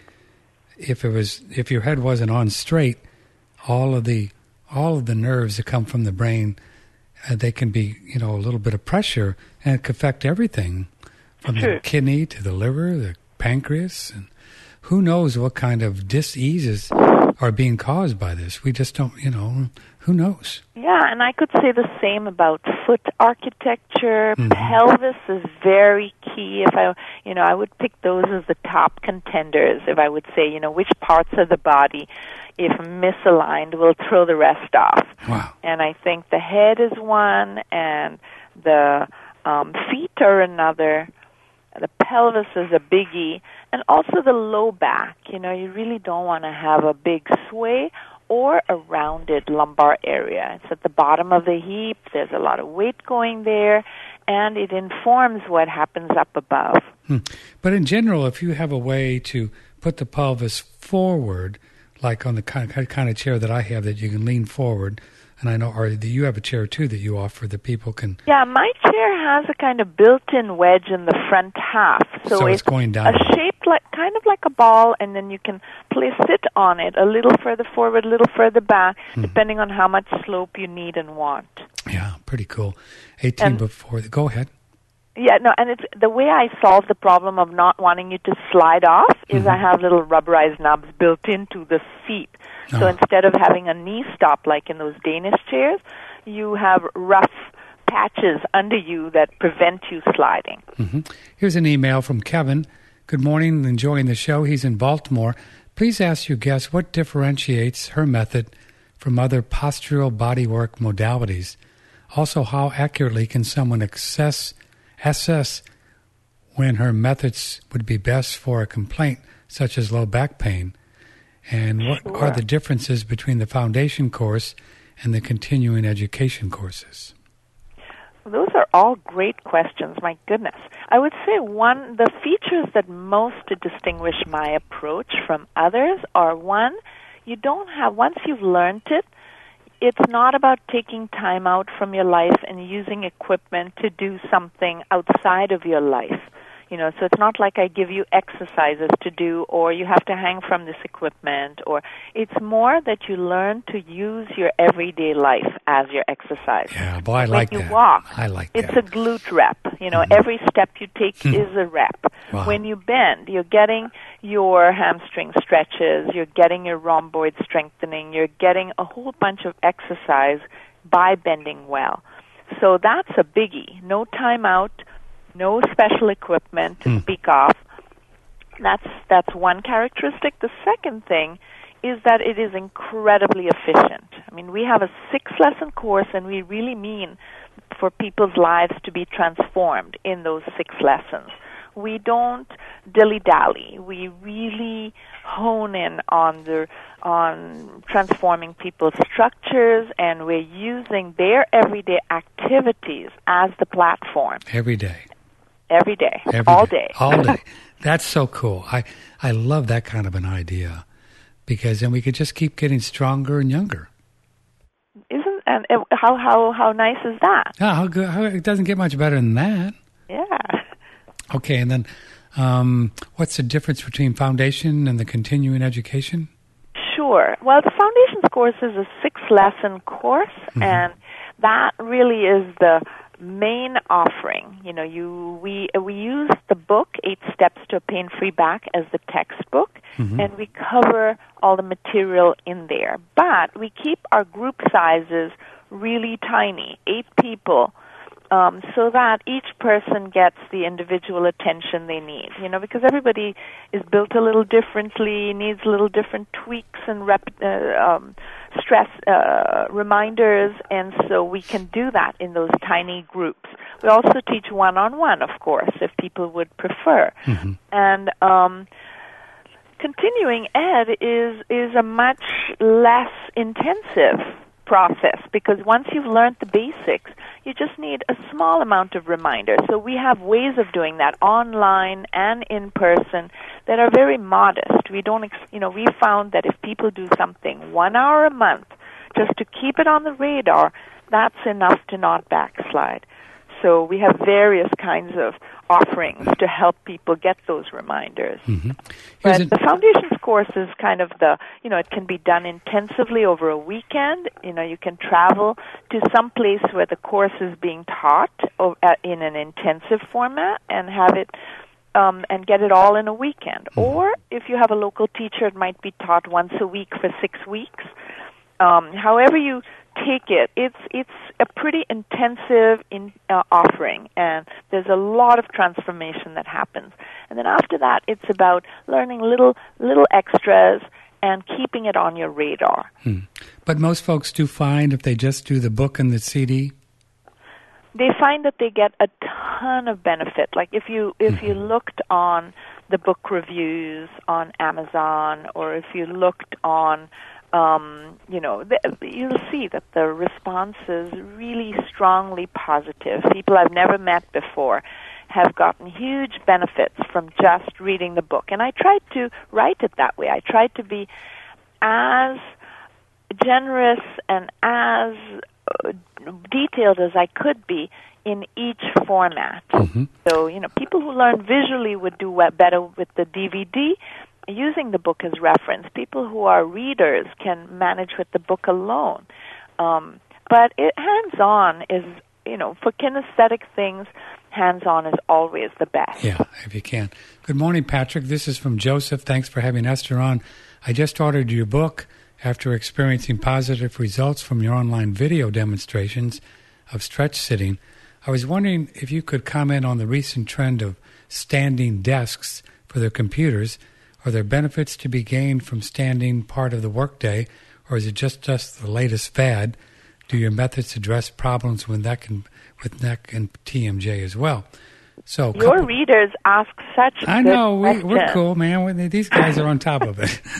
If it was, if your head wasn't on straight, all of the all of the nerves that come from the brain, uh, they can be, you know, a little bit of pressure, and it can affect everything, from True. the kidney to the liver, the pancreas, and who knows what kind of diseases are being caused by this. We just don't, you know, who knows? Yeah, and I could say the same about foot architecture. Mm-hmm. Pelvis is very key. If I, you know, I would pick those as the top contenders. If I would say, you know, which parts of the body, if misaligned, will throw the rest off. Wow. And I think the head is one, and the um, feet are another. The pelvis is a biggie, And also the low back. You know, you really don't want to have a big sway or a rounded lumbar area. It's at the bottom of the heap. There's a lot of weight going there, and it informs what happens up above. Hmm. But in general, if you have a way to put the pelvis forward, like on the kind of, kind of chair that I have that you can lean forward, and I know, or you have a chair too that you offer that people can... Yeah, my chair has a kind of built-in wedge in the front half. So, so it's, it's going down. a shape like, kind of like a ball, and then you can place it on it a little further forward, a little further back, mm-hmm. depending on how much slope you need and want. Yeah, pretty cool. eighteen and, before... Go ahead. Yeah, no, and it's the way I solve the problem of not wanting you to slide off is mm-hmm. I have little rubberized knobs built into the seat. So oh. instead of having a knee stop like in those Danish chairs, you have rough patches under you that prevent you sliding. Mm-hmm. Here's an email from Kevin. Good morning, enjoying the show. He's in Baltimore. Please ask your guest what differentiates her method from other postural bodywork modalities. Also, how accurately can someone assess, assess when her methods would be best for a complaint such as low back pain? And what sure. are the differences between the foundation course and the continuing education courses? Those are all great questions, my goodness. I would say one, the features that most distinguish my approach from others are, one, you don't have, once you've learned it, it's not about taking time out from your life and using equipment to do something outside of your life. You know, so it's not like I give you exercises to do or you have to hang from this equipment, or it's more that you learn to use your everyday life as your exercise. Yeah, boy, I like that. When you walk, I like it's that. a glute rep. You know, mm-hmm. every step you take mm. is a rep. Wow. When you bend, you're getting your hamstring stretches, you're getting your rhomboid strengthening, you're getting a whole bunch of exercise by bending well. So that's a biggie. No time out. No special equipment to mm. speak of. That's that's one characteristic. The second thing is that it is incredibly efficient. I mean, we have a six-lesson course, and we really mean for people's lives to be transformed in those six lessons. We don't dilly-dally. We really hone in on the on transforming people's structures, and we're using their everyday activities as the platform. Every day. Every day, Every all day, day. all day. That's so cool. I, I love that kind of an idea, because then we could just keep getting stronger and younger. Isn't and it, how how how nice is that? Yeah, how good? How, it doesn't get much better than that. Yeah. Okay, and then um, what's the difference between foundation and the continuing education? Sure. Well, the foundations course is a six-lesson course, mm-hmm. and that really is the main offering. You know, you we we use the book Eight Steps to a Pain-Free Back as the textbook, mm-hmm. and we cover all the material in there. But we keep our group sizes really tiny, eight people, um, so that each person gets the individual attention they need. You know, because everybody is built a little differently, needs a little different tweaks and rep. Uh, um, stress uh, reminders, and so we can do that in those tiny groups. We also teach one-on-one, of course, if people would prefer. Mm-hmm. And um, continuing ed is is a much less intensive process, because once you've learned the basics, you just need a small amount of reminders. So we have ways of doing that online and in person that are very modest. We don't, ex- you know, we found that if people do something one hour a month just to keep it on the radar, that's enough to not backslide. So we have various kinds of offerings to help people get those reminders. Mm-hmm. But it- the Foundations course is kind of the, you know, it can be done intensively over a weekend. You know, you can travel to some place where the course is being taught in an intensive format and have it um, and get it all in a weekend. Mm-hmm. Or if you have a local teacher, it might be taught once a week for six weeks. Um, however you take it, it's it's a pretty intensive in, uh, offering, and there's a lot of transformation that happens. And then after that, it's about learning little little extras and keeping it on your radar. Hmm. But most folks do find if they just do the book and the C D, they find that they get a ton of benefit. Like if you if mm-hmm. you looked on the book reviews on Amazon, or if you looked on, um, you know, the, you'll see that the response is really strongly positive. People I've never met before have gotten huge benefits from just reading the book. And I tried to write it that way. I tried to be as generous and as uh, detailed as I could be in each format. Mm-hmm. So, you know, people who learn visually would do we- better with the D V D, using the book as reference. People who are readers can manage with the book alone. Um, but it, hands-on is, you know, for kinesthetic things, hands-on is always the best. Yeah, if you can. Good morning, Patrick. This is from Joseph. Thanks for having Esther on. I just ordered your book after experiencing positive results from your online video demonstrations of stretch sitting. I was wondering if you could comment on the recent trend of standing desks for their computers. Are there benefits to be gained from standing part of the workday, or is it just, just the latest fad? Do your methods address problems with neck and, with neck and T M J as well? So your couple, readers ask such I good know, we, we're questions. cool, man. We, these guys are on top of it.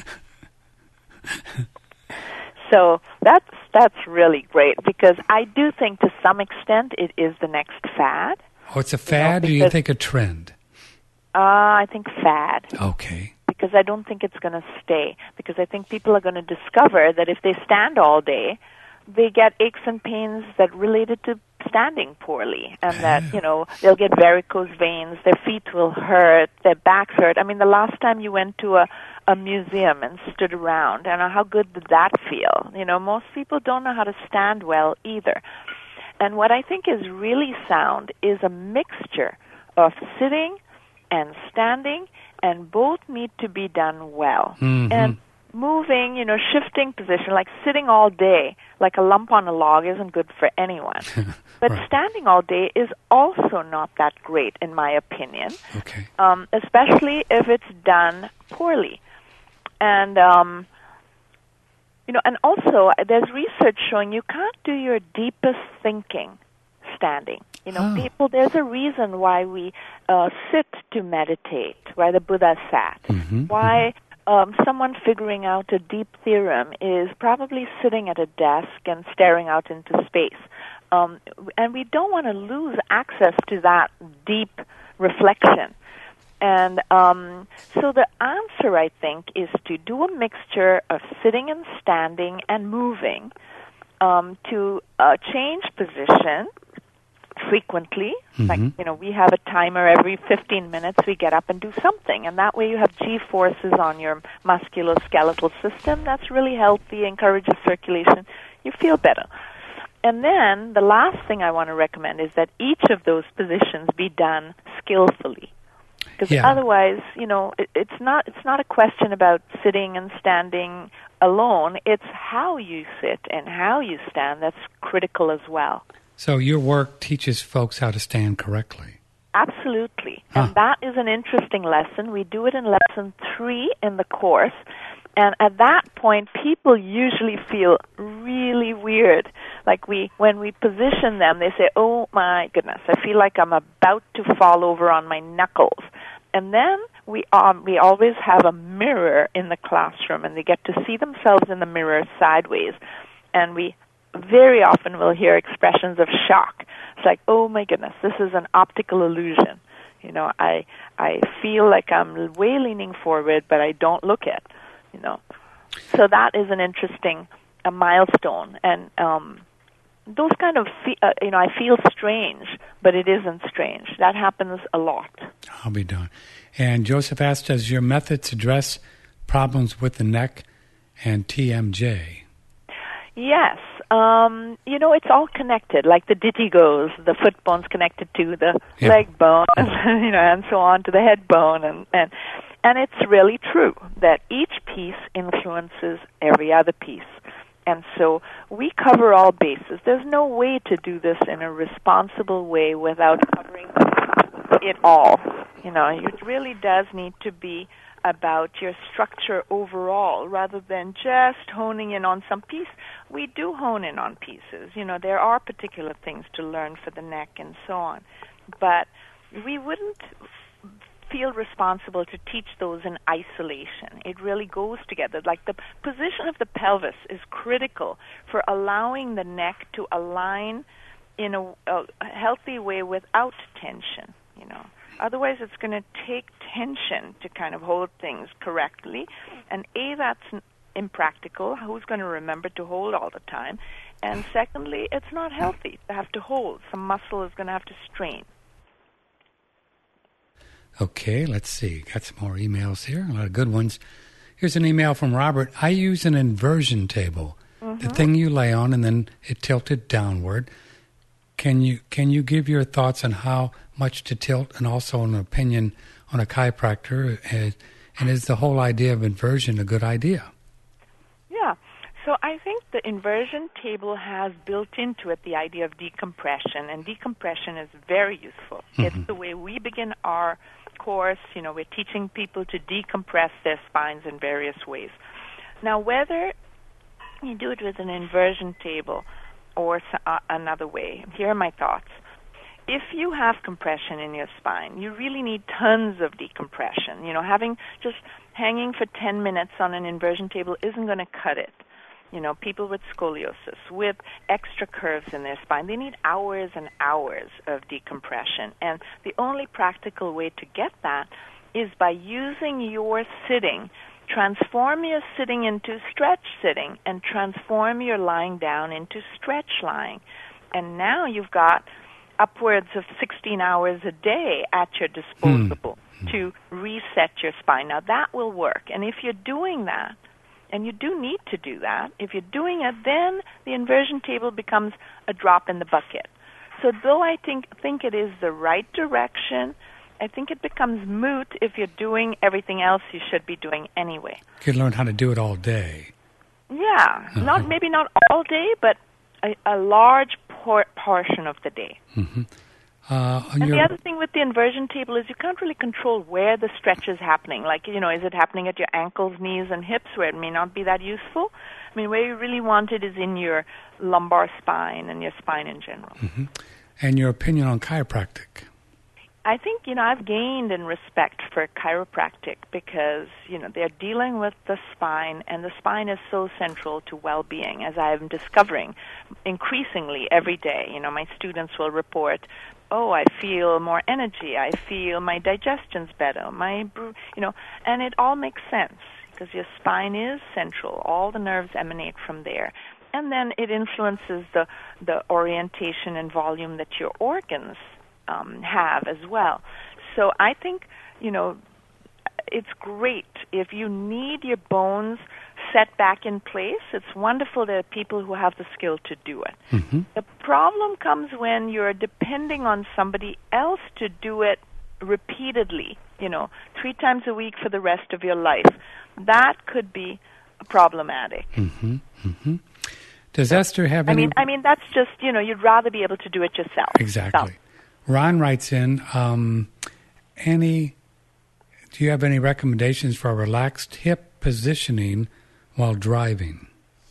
So that's that's really great, because I do think to some extent it is the next fad. Oh, it's a fad, you know, or you think a trend? Uh, I think fad. Okay. Because I don't think it's going to stay. Because I think people are going to discover that if they stand all day, they get aches and pains that related to standing poorly, and that, you know, they'll get varicose veins, their feet will hurt, their backs hurt. I mean, the last time you went to a, a museum and stood around, and how good did that feel? You know, most people don't know how to stand well either. And what I think is really sound is a mixture of sitting and standing, and both need to be done well. Mm-hmm. And moving, you know, shifting position, like sitting all day, like a lump on a log, isn't good for anyone. But Right. standing all day is also not that great, in my opinion, Okay. um, especially if it's done poorly. And, um, you know, and also there's research showing you can't do your deepest thinking standing. You know, Oh. people, there's a reason why we uh, sit to meditate, why the Buddha sat, Mm-hmm. why um, someone figuring out a deep theorem is probably sitting at a desk and staring out into space. Um, and we don't want to lose access to that deep reflection. And um, so the answer, I think, is to do a mixture of sitting and standing and moving, um, to uh, change position frequently. Mm-hmm. Like, you know, we have a timer every fifteen minutes, we get up and do something. And that way you have G-forces on your musculoskeletal system. That's really healthy, encourages circulation. You feel better. And then the last thing I want to recommend is that each of those positions be done skillfully. Because Yeah. otherwise, you know, it, it's not it's not a question about sitting and standing alone. It's how you sit and how you stand that's critical as well. So your work teaches folks how to stand correctly. Absolutely. Huh. And that is an interesting lesson. We do it in lesson three in the course. And at that point, people usually feel really weird. Like we, when we position them, they say, oh my goodness, I feel like I'm about to fall over on my knuckles. And then we um, we always have a mirror in the classroom, and they get to see themselves in the mirror sideways. And we very often will hear expressions of shock. It's like, oh my goodness, this is an optical illusion. You know, I I feel like I'm way leaning forward, but I don't look it. You know, so that is an interesting a milestone, and um, those kind of fe- uh, you know, I feel strange, but it isn't strange. That happens a lot. I'll be done. And Joseph asked, does your methods address problems with the neck and T M J? Yes. Um, you know, it's all connected. Like the ditty goes, the foot bone's connected to the Yeah. leg bone, you know, and so on to the head bone, and and and it's really true that each piece influences every other piece. And so we cover all bases. There's no way to do this in a responsible way without covering it all. You know, it really does need to be about your structure overall rather than just honing in on some piece. We do hone in on pieces. You know, there are particular things to learn for the neck and so on. But we wouldn't feel responsible to teach those in isolation. It really goes together. Like the position of the pelvis is critical for allowing the neck to align in a, a healthy way without tension, you know. Otherwise, it's going to take tension to kind of hold things correctly. And A, that's impractical. Who's going to remember to hold all the time? And secondly, it's not healthy to have to hold. Some muscle is going to have to strain. Okay, let's see. Got some more emails here, a lot of good ones. Here's an email from Robert. I use an inversion table, mm-hmm. the thing you lay on and then it tilted downward. Can you can you give your thoughts on how much to tilt and also an opinion on a chiropractor? And, and is the whole idea of inversion a good idea? Yeah. So I think the inversion table has built into it the idea of decompression, and decompression is very useful. Mm-hmm. It's the way we begin our course. You know, we're teaching people to decompress their spines in various ways. Now, whether you do it with an inversion table or uh, another way, here are my thoughts. If you have compression in your spine, you really need tons of decompression. You know, having just hanging for ten minutes on an inversion table isn't going to cut it. You know, people with scoliosis, with extra curves in their spine, they need hours and hours of decompression. And the only practical way to get that is by using your sitting. Transform your sitting into stretch sitting and transform your lying down into stretch lying. And now you've got upwards of sixteen hours a day at your disposal hmm. to reset your spine. Now, that will work. And if you're doing that, and you do need to do that, if you're doing it, then the inversion table becomes a drop in the bucket. So though I think think it is the right direction, I think it becomes moot if you're doing everything else you should be doing anyway. You can learn how to do it all day. Yeah, uh-huh. not maybe not all day, but a, a large por- portion of the day. Mm-hmm. Uh, and the other thing with the inversion table is you can't really control where the stretch is happening. Like, you know, is it happening at your ankles, knees, and hips where it may not be that useful? I mean, where you really want it is in your lumbar spine and your spine in general. Mm-hmm. And your opinion on chiropractic? I think, you know, I've gained in respect for chiropractic because, you know, they're dealing with the spine, and the spine is so central to well-being, as I'm discovering increasingly every day. You know, my students will report, oh, I feel more energy, I feel my digestion's better, my, you know, and it all makes sense because your spine is central. All the nerves emanate from there. And then it influences the, the orientation and volume that your organs Um, have as well. So I think, you know, it's great. If you need your bones set back in place, it's wonderful there are people who have the skill to do it. Mm-hmm. The problem comes when you're depending on somebody else to do it repeatedly, you know, three times a week for the rest of your life. That could be problematic. Mm-hmm. Mm-hmm. Does Esther have any... I mean, I mean, that's just, you know, you'd rather be able to do it yourself. Exactly. So, Ron writes in, um, any, do you have any recommendations for relaxed hip positioning while driving?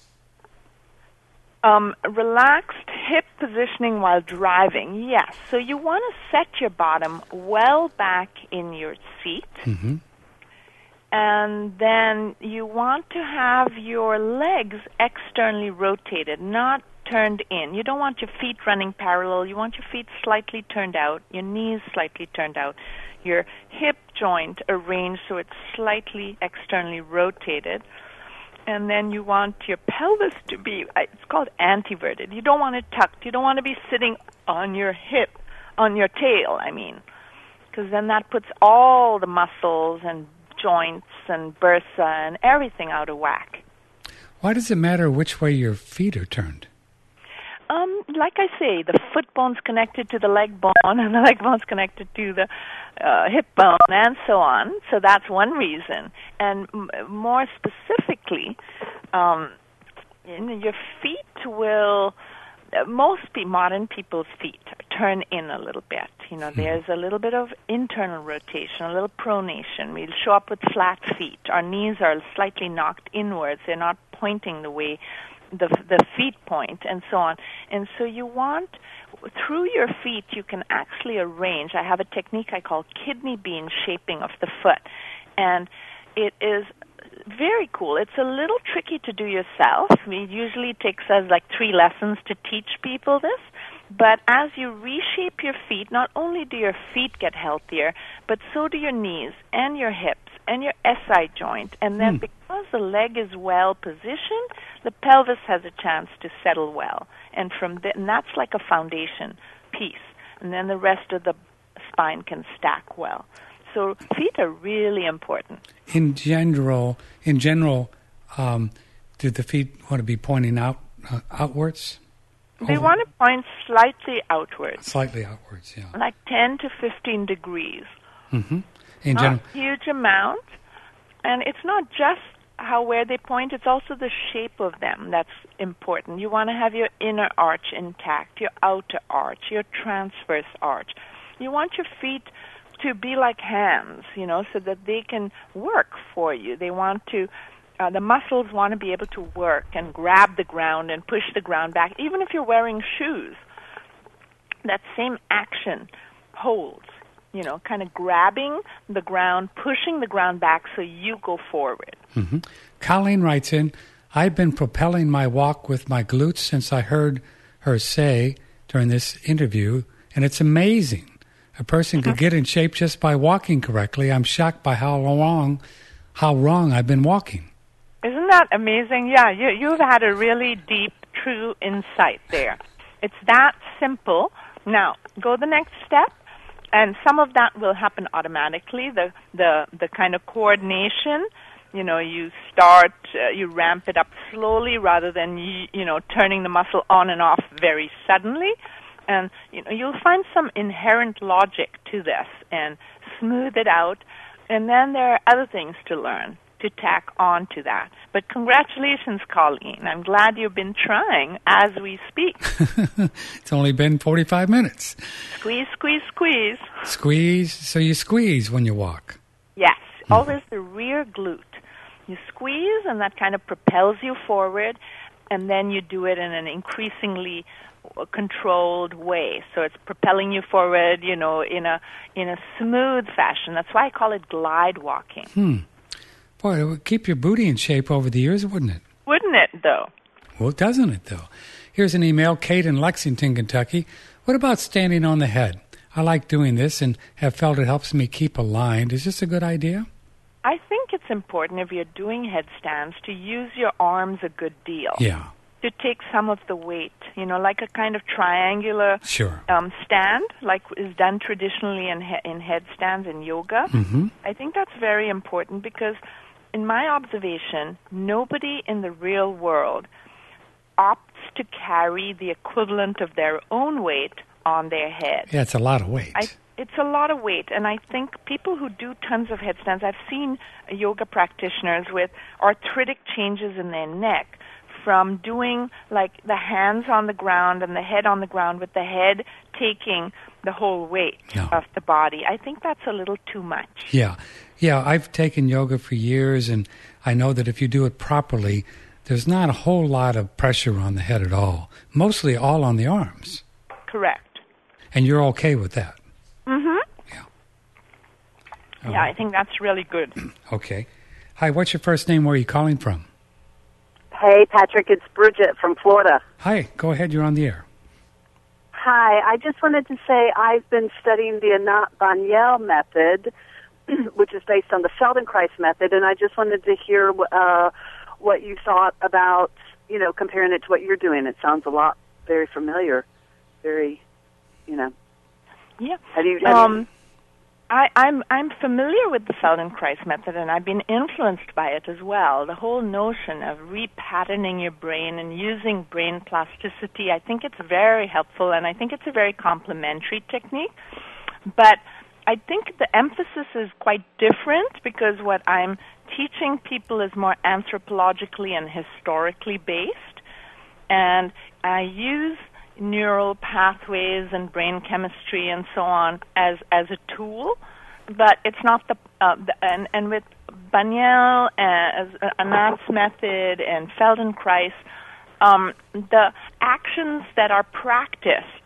Um, relaxed hip positioning while driving, yes. So you want to set your bottom well back in your seat. Mm-hmm. And then you want to have your legs externally rotated, not turned in. You don't want your feet running parallel. You want your feet slightly turned out, your knees slightly turned out, your hip joint arranged so it's slightly externally rotated. And then you want your pelvis to be, it's called anteverted. You don't want it tucked. You don't want to be sitting on your hip, on your tail, I mean, because then that puts all the muscles and joints and bursa and everything out of whack. Why does it matter which way your feet are turned? Um, like I say, the foot bone's connected to the leg bone, and the leg bone's connected to the uh, hip bone, and so on. So that's one reason. And m- more specifically, um, you know, your feet will, uh, most pe- modern people's feet turn in a little bit. You know, there's a little bit of internal rotation, a little pronation. We'll show up with flat feet. Our knees are slightly knocked inwards. They're not pointing the way the the feet point, and so on. And so you want, through your feet, you can actually arrange. I have a technique I call kidney bean shaping of the foot. And it is very cool. It's a little tricky to do yourself. It usually takes us like three lessons to teach people this. But as you reshape your feet, not only do your feet get healthier, but so do your knees and your hips and your S I joint. And then mm. because the leg is well positioned, the pelvis has a chance to settle well. And from the, and that's like a foundation piece. And then the rest of the spine can stack well. So feet are really important. In general, in general, um, do the feet want to be pointing out uh, outwards? They Over. want to point slightly outwards. Slightly outwards, yeah. Like ten to fifteen degrees. Mm-hmm. In not general, a huge amount. And it's not just how where they point, it's also the shape of them that's important. You want to have your inner arch intact, your outer arch, your transverse arch. You want your feet to be like hands, you know, so that they can work for you. They want to, uh, the muscles want to be able to work and grab the ground and push the ground back. Even if you're wearing shoes, that same action holds, you know, kind of grabbing the ground, pushing the ground back so you go forward. Mm-hmm. Colleen writes in, I've been propelling my walk with my glutes since I heard her say during this interview, and it's amazing. A person could get in shape just by walking correctly. I'm shocked by how wrong, how wrong I've been walking. Isn't that amazing? Yeah, you, you've had a really deep, true insight there. It's that simple. Now, go the next step, and some of that will happen automatically. The the the kind of coordination, you know, you start, uh, you ramp it up slowly rather than you, you know turning the muscle on and off very suddenly. And you know, you'll find some inherent logic to this and smooth it out. And then there are other things to learn to tack on to that. But congratulations, Colleen. I'm glad you've been trying as we speak. It's only been forty-five minutes. Squeeze, squeeze, squeeze. Squeeze. So you squeeze when you walk. Yes. Mm-hmm. Always the rear glute. You squeeze, and that kind of propels you forward. And then you do it in an increasingly controlled way, so it's propelling you forward, you know, in a in a smooth fashion. That's why I call it glide walking. Hmm. Boy, it would keep your booty in shape over the years, wouldn't it? Wouldn't it, though? Well, doesn't it, though? Here's an email, Kate in Lexington, Kentucky. What about standing on the head? I like doing this and have felt it helps me keep aligned. Is this a good idea? I think it's important if you're doing headstands to use your arms a good deal. Yeah. To take some of the weight, you know, like a kind of triangular sure. um, stand, like is done traditionally in he- in headstands in yoga. Mm-hmm. I think that's very important because, in my observation, nobody in the real world opts to carry the equivalent of their own weight on their head. Yeah, it's a lot of weight. I, it's a lot of weight, and I think people who do tons of headstands, I've seen yoga practitioners with arthritic changes in their neck from doing like the hands on the ground and the head on the ground with the head taking the whole weight no. of the body. I think that's a little too much. Yeah. Yeah, I've taken yoga for years, and I know that if you do it properly, there's not a whole lot of pressure on the head at all. Mostly all on the arms. Correct. And you're okay with that? Mm-hmm. Yeah. Oh. Yeah, I think that's really good. Okay. Hi, what's your first name? Where are you calling from? Hey, Patrick, it's Bridget from Florida. Hi, go ahead. You're on the air. Hi, I just wanted to say I've been studying the Anat Baniel method, which is based on the Feldenkrais method, and I just wanted to hear uh, what you thought about, you know, comparing it to what you're doing. It sounds a lot very familiar, very, you know. Yeah. Have you, have um, you I, I'm I'm familiar with the Feldenkrais method, and I've been influenced by it as well. The whole notion of repatterning your brain and using brain plasticity, I think it's very helpful, and I think it's a very complementary technique. But I think the emphasis is quite different because what I'm teaching people is more anthropologically and historically based, and I use neural pathways and brain chemistry and so on as as a tool, but it's not the, uh, the and and with Baniel as uh, Anat's method and Feldenkrais, um, the actions that are practiced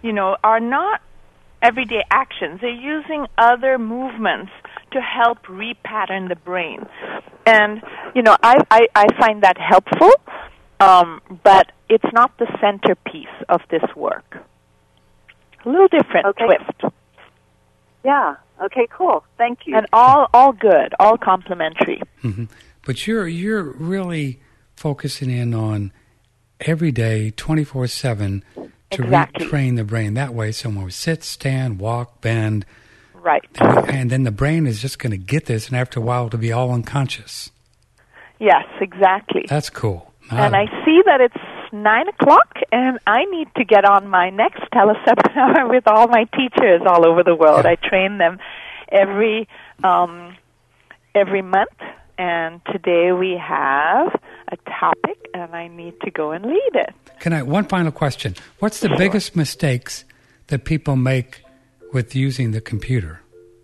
you know, are not everyday actions. They're using other movements to help repattern the brain. And, you know, I, I, I find that helpful, um, but it's not the centerpiece of this work. A little different okay. twist. Yeah. Okay, cool. Thank you. And all, all good, all complimentary. Mm-hmm. But you're you're really focusing in on every day, twenty-four seven, to exactly. retrain the brain. That way, someone will sit, stand, walk, bend. Right. And, we, and then the brain is just going to get this, and after a while, it'll be all unconscious. Yes, exactly. That's cool. And I see that it's nine o'clock, and I need to get on my next teleseminar with all my teachers all over the world. Yeah. I train them every um, every month, and today we have a topic, and I need to go and lead it. Can I? One final question. What's the sure. biggest mistakes that people make with using the computer?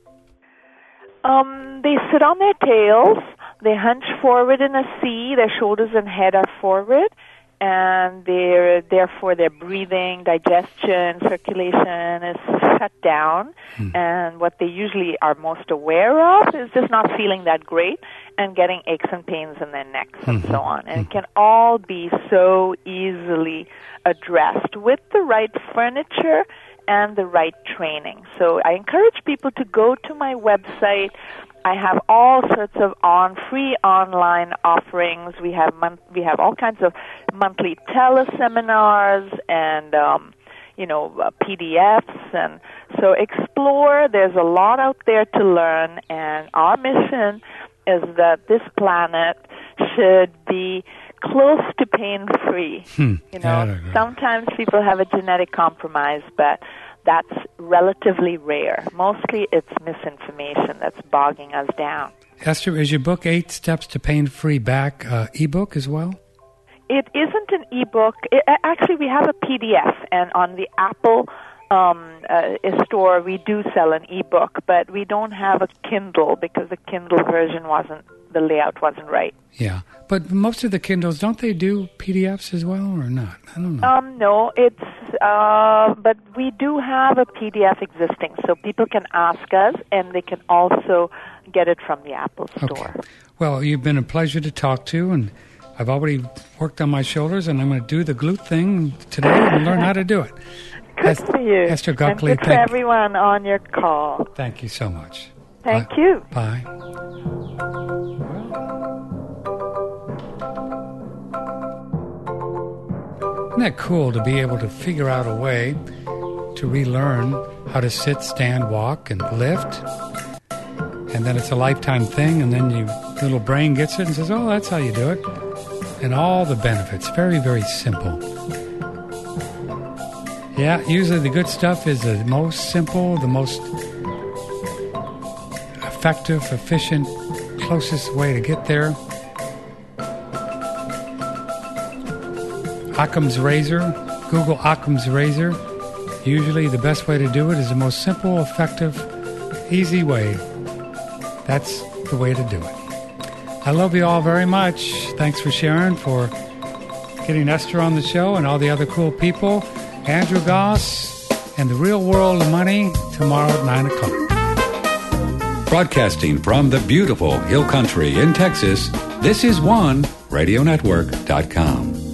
Um, they sit on their tails. They hunch forward in a C. Their shoulders and head are forward, and they're, therefore their breathing, digestion, circulation is shut down. Hmm. And what they usually are most aware of is just not feeling that great and getting aches and pains in their necks and mm-hmm. so on. And mm-hmm. it can all be so easily addressed with the right furniture and the right training. So I encourage people to go to my website. I have all sorts of on free online offerings. We have mon- we have all kinds of monthly teleseminars and um, you know uh, P D Fs, and so explore. There's a lot out there to learn, and our mission is that this planet should be close to pain-free. Hmm. You know, sometimes people have a genetic compromise, but that's relatively rare. Mostly it's misinformation that's bogging us down. Esther, is your book Eight Steps to Pain-Free Back uh, ebook as well? It isn't an ebook. It, actually, we have a P D F, and on the Apple um, uh, store we do sell an ebook, but we don't have a Kindle because the Kindle version wasn't, the layout wasn't right. Yeah, but most of the Kindles, don't they do P D Fs as well or not? I don't know. Um, no, it's, uh, but we do have a P D F existing, so people can ask us, and they can also get it from the Apple store. Okay. Well, you've been a pleasure to talk to, and I've already worked on my shoulders, and I'm going to do the glute thing today and learn how to do it. Good Est- for you. Esther Gockley, and good for everyone on your call. Thank you so much. Thank Bye. you. Bye. Isn't that cool to be able to figure out a way to relearn how to sit, stand, walk, and lift? And then it's a lifetime thing, and then your little brain gets it and says, oh, that's how you do it. And all the benefits. Very, very simple. Yeah, usually the good stuff is the most simple, the most effective, efficient, closest way to get there. Occam's razor, Google Occam's razor. Usually the best way to do it is the most simple, effective, easy way. That's the way to do it. I love you all very much. Thanks for sharing, for getting Esther on the show and all the other cool people. Andrew Goss and The Real World of Money tomorrow at nine o'clock. Broadcasting from the beautiful Hill Country in Texas, this is one radio network dot com.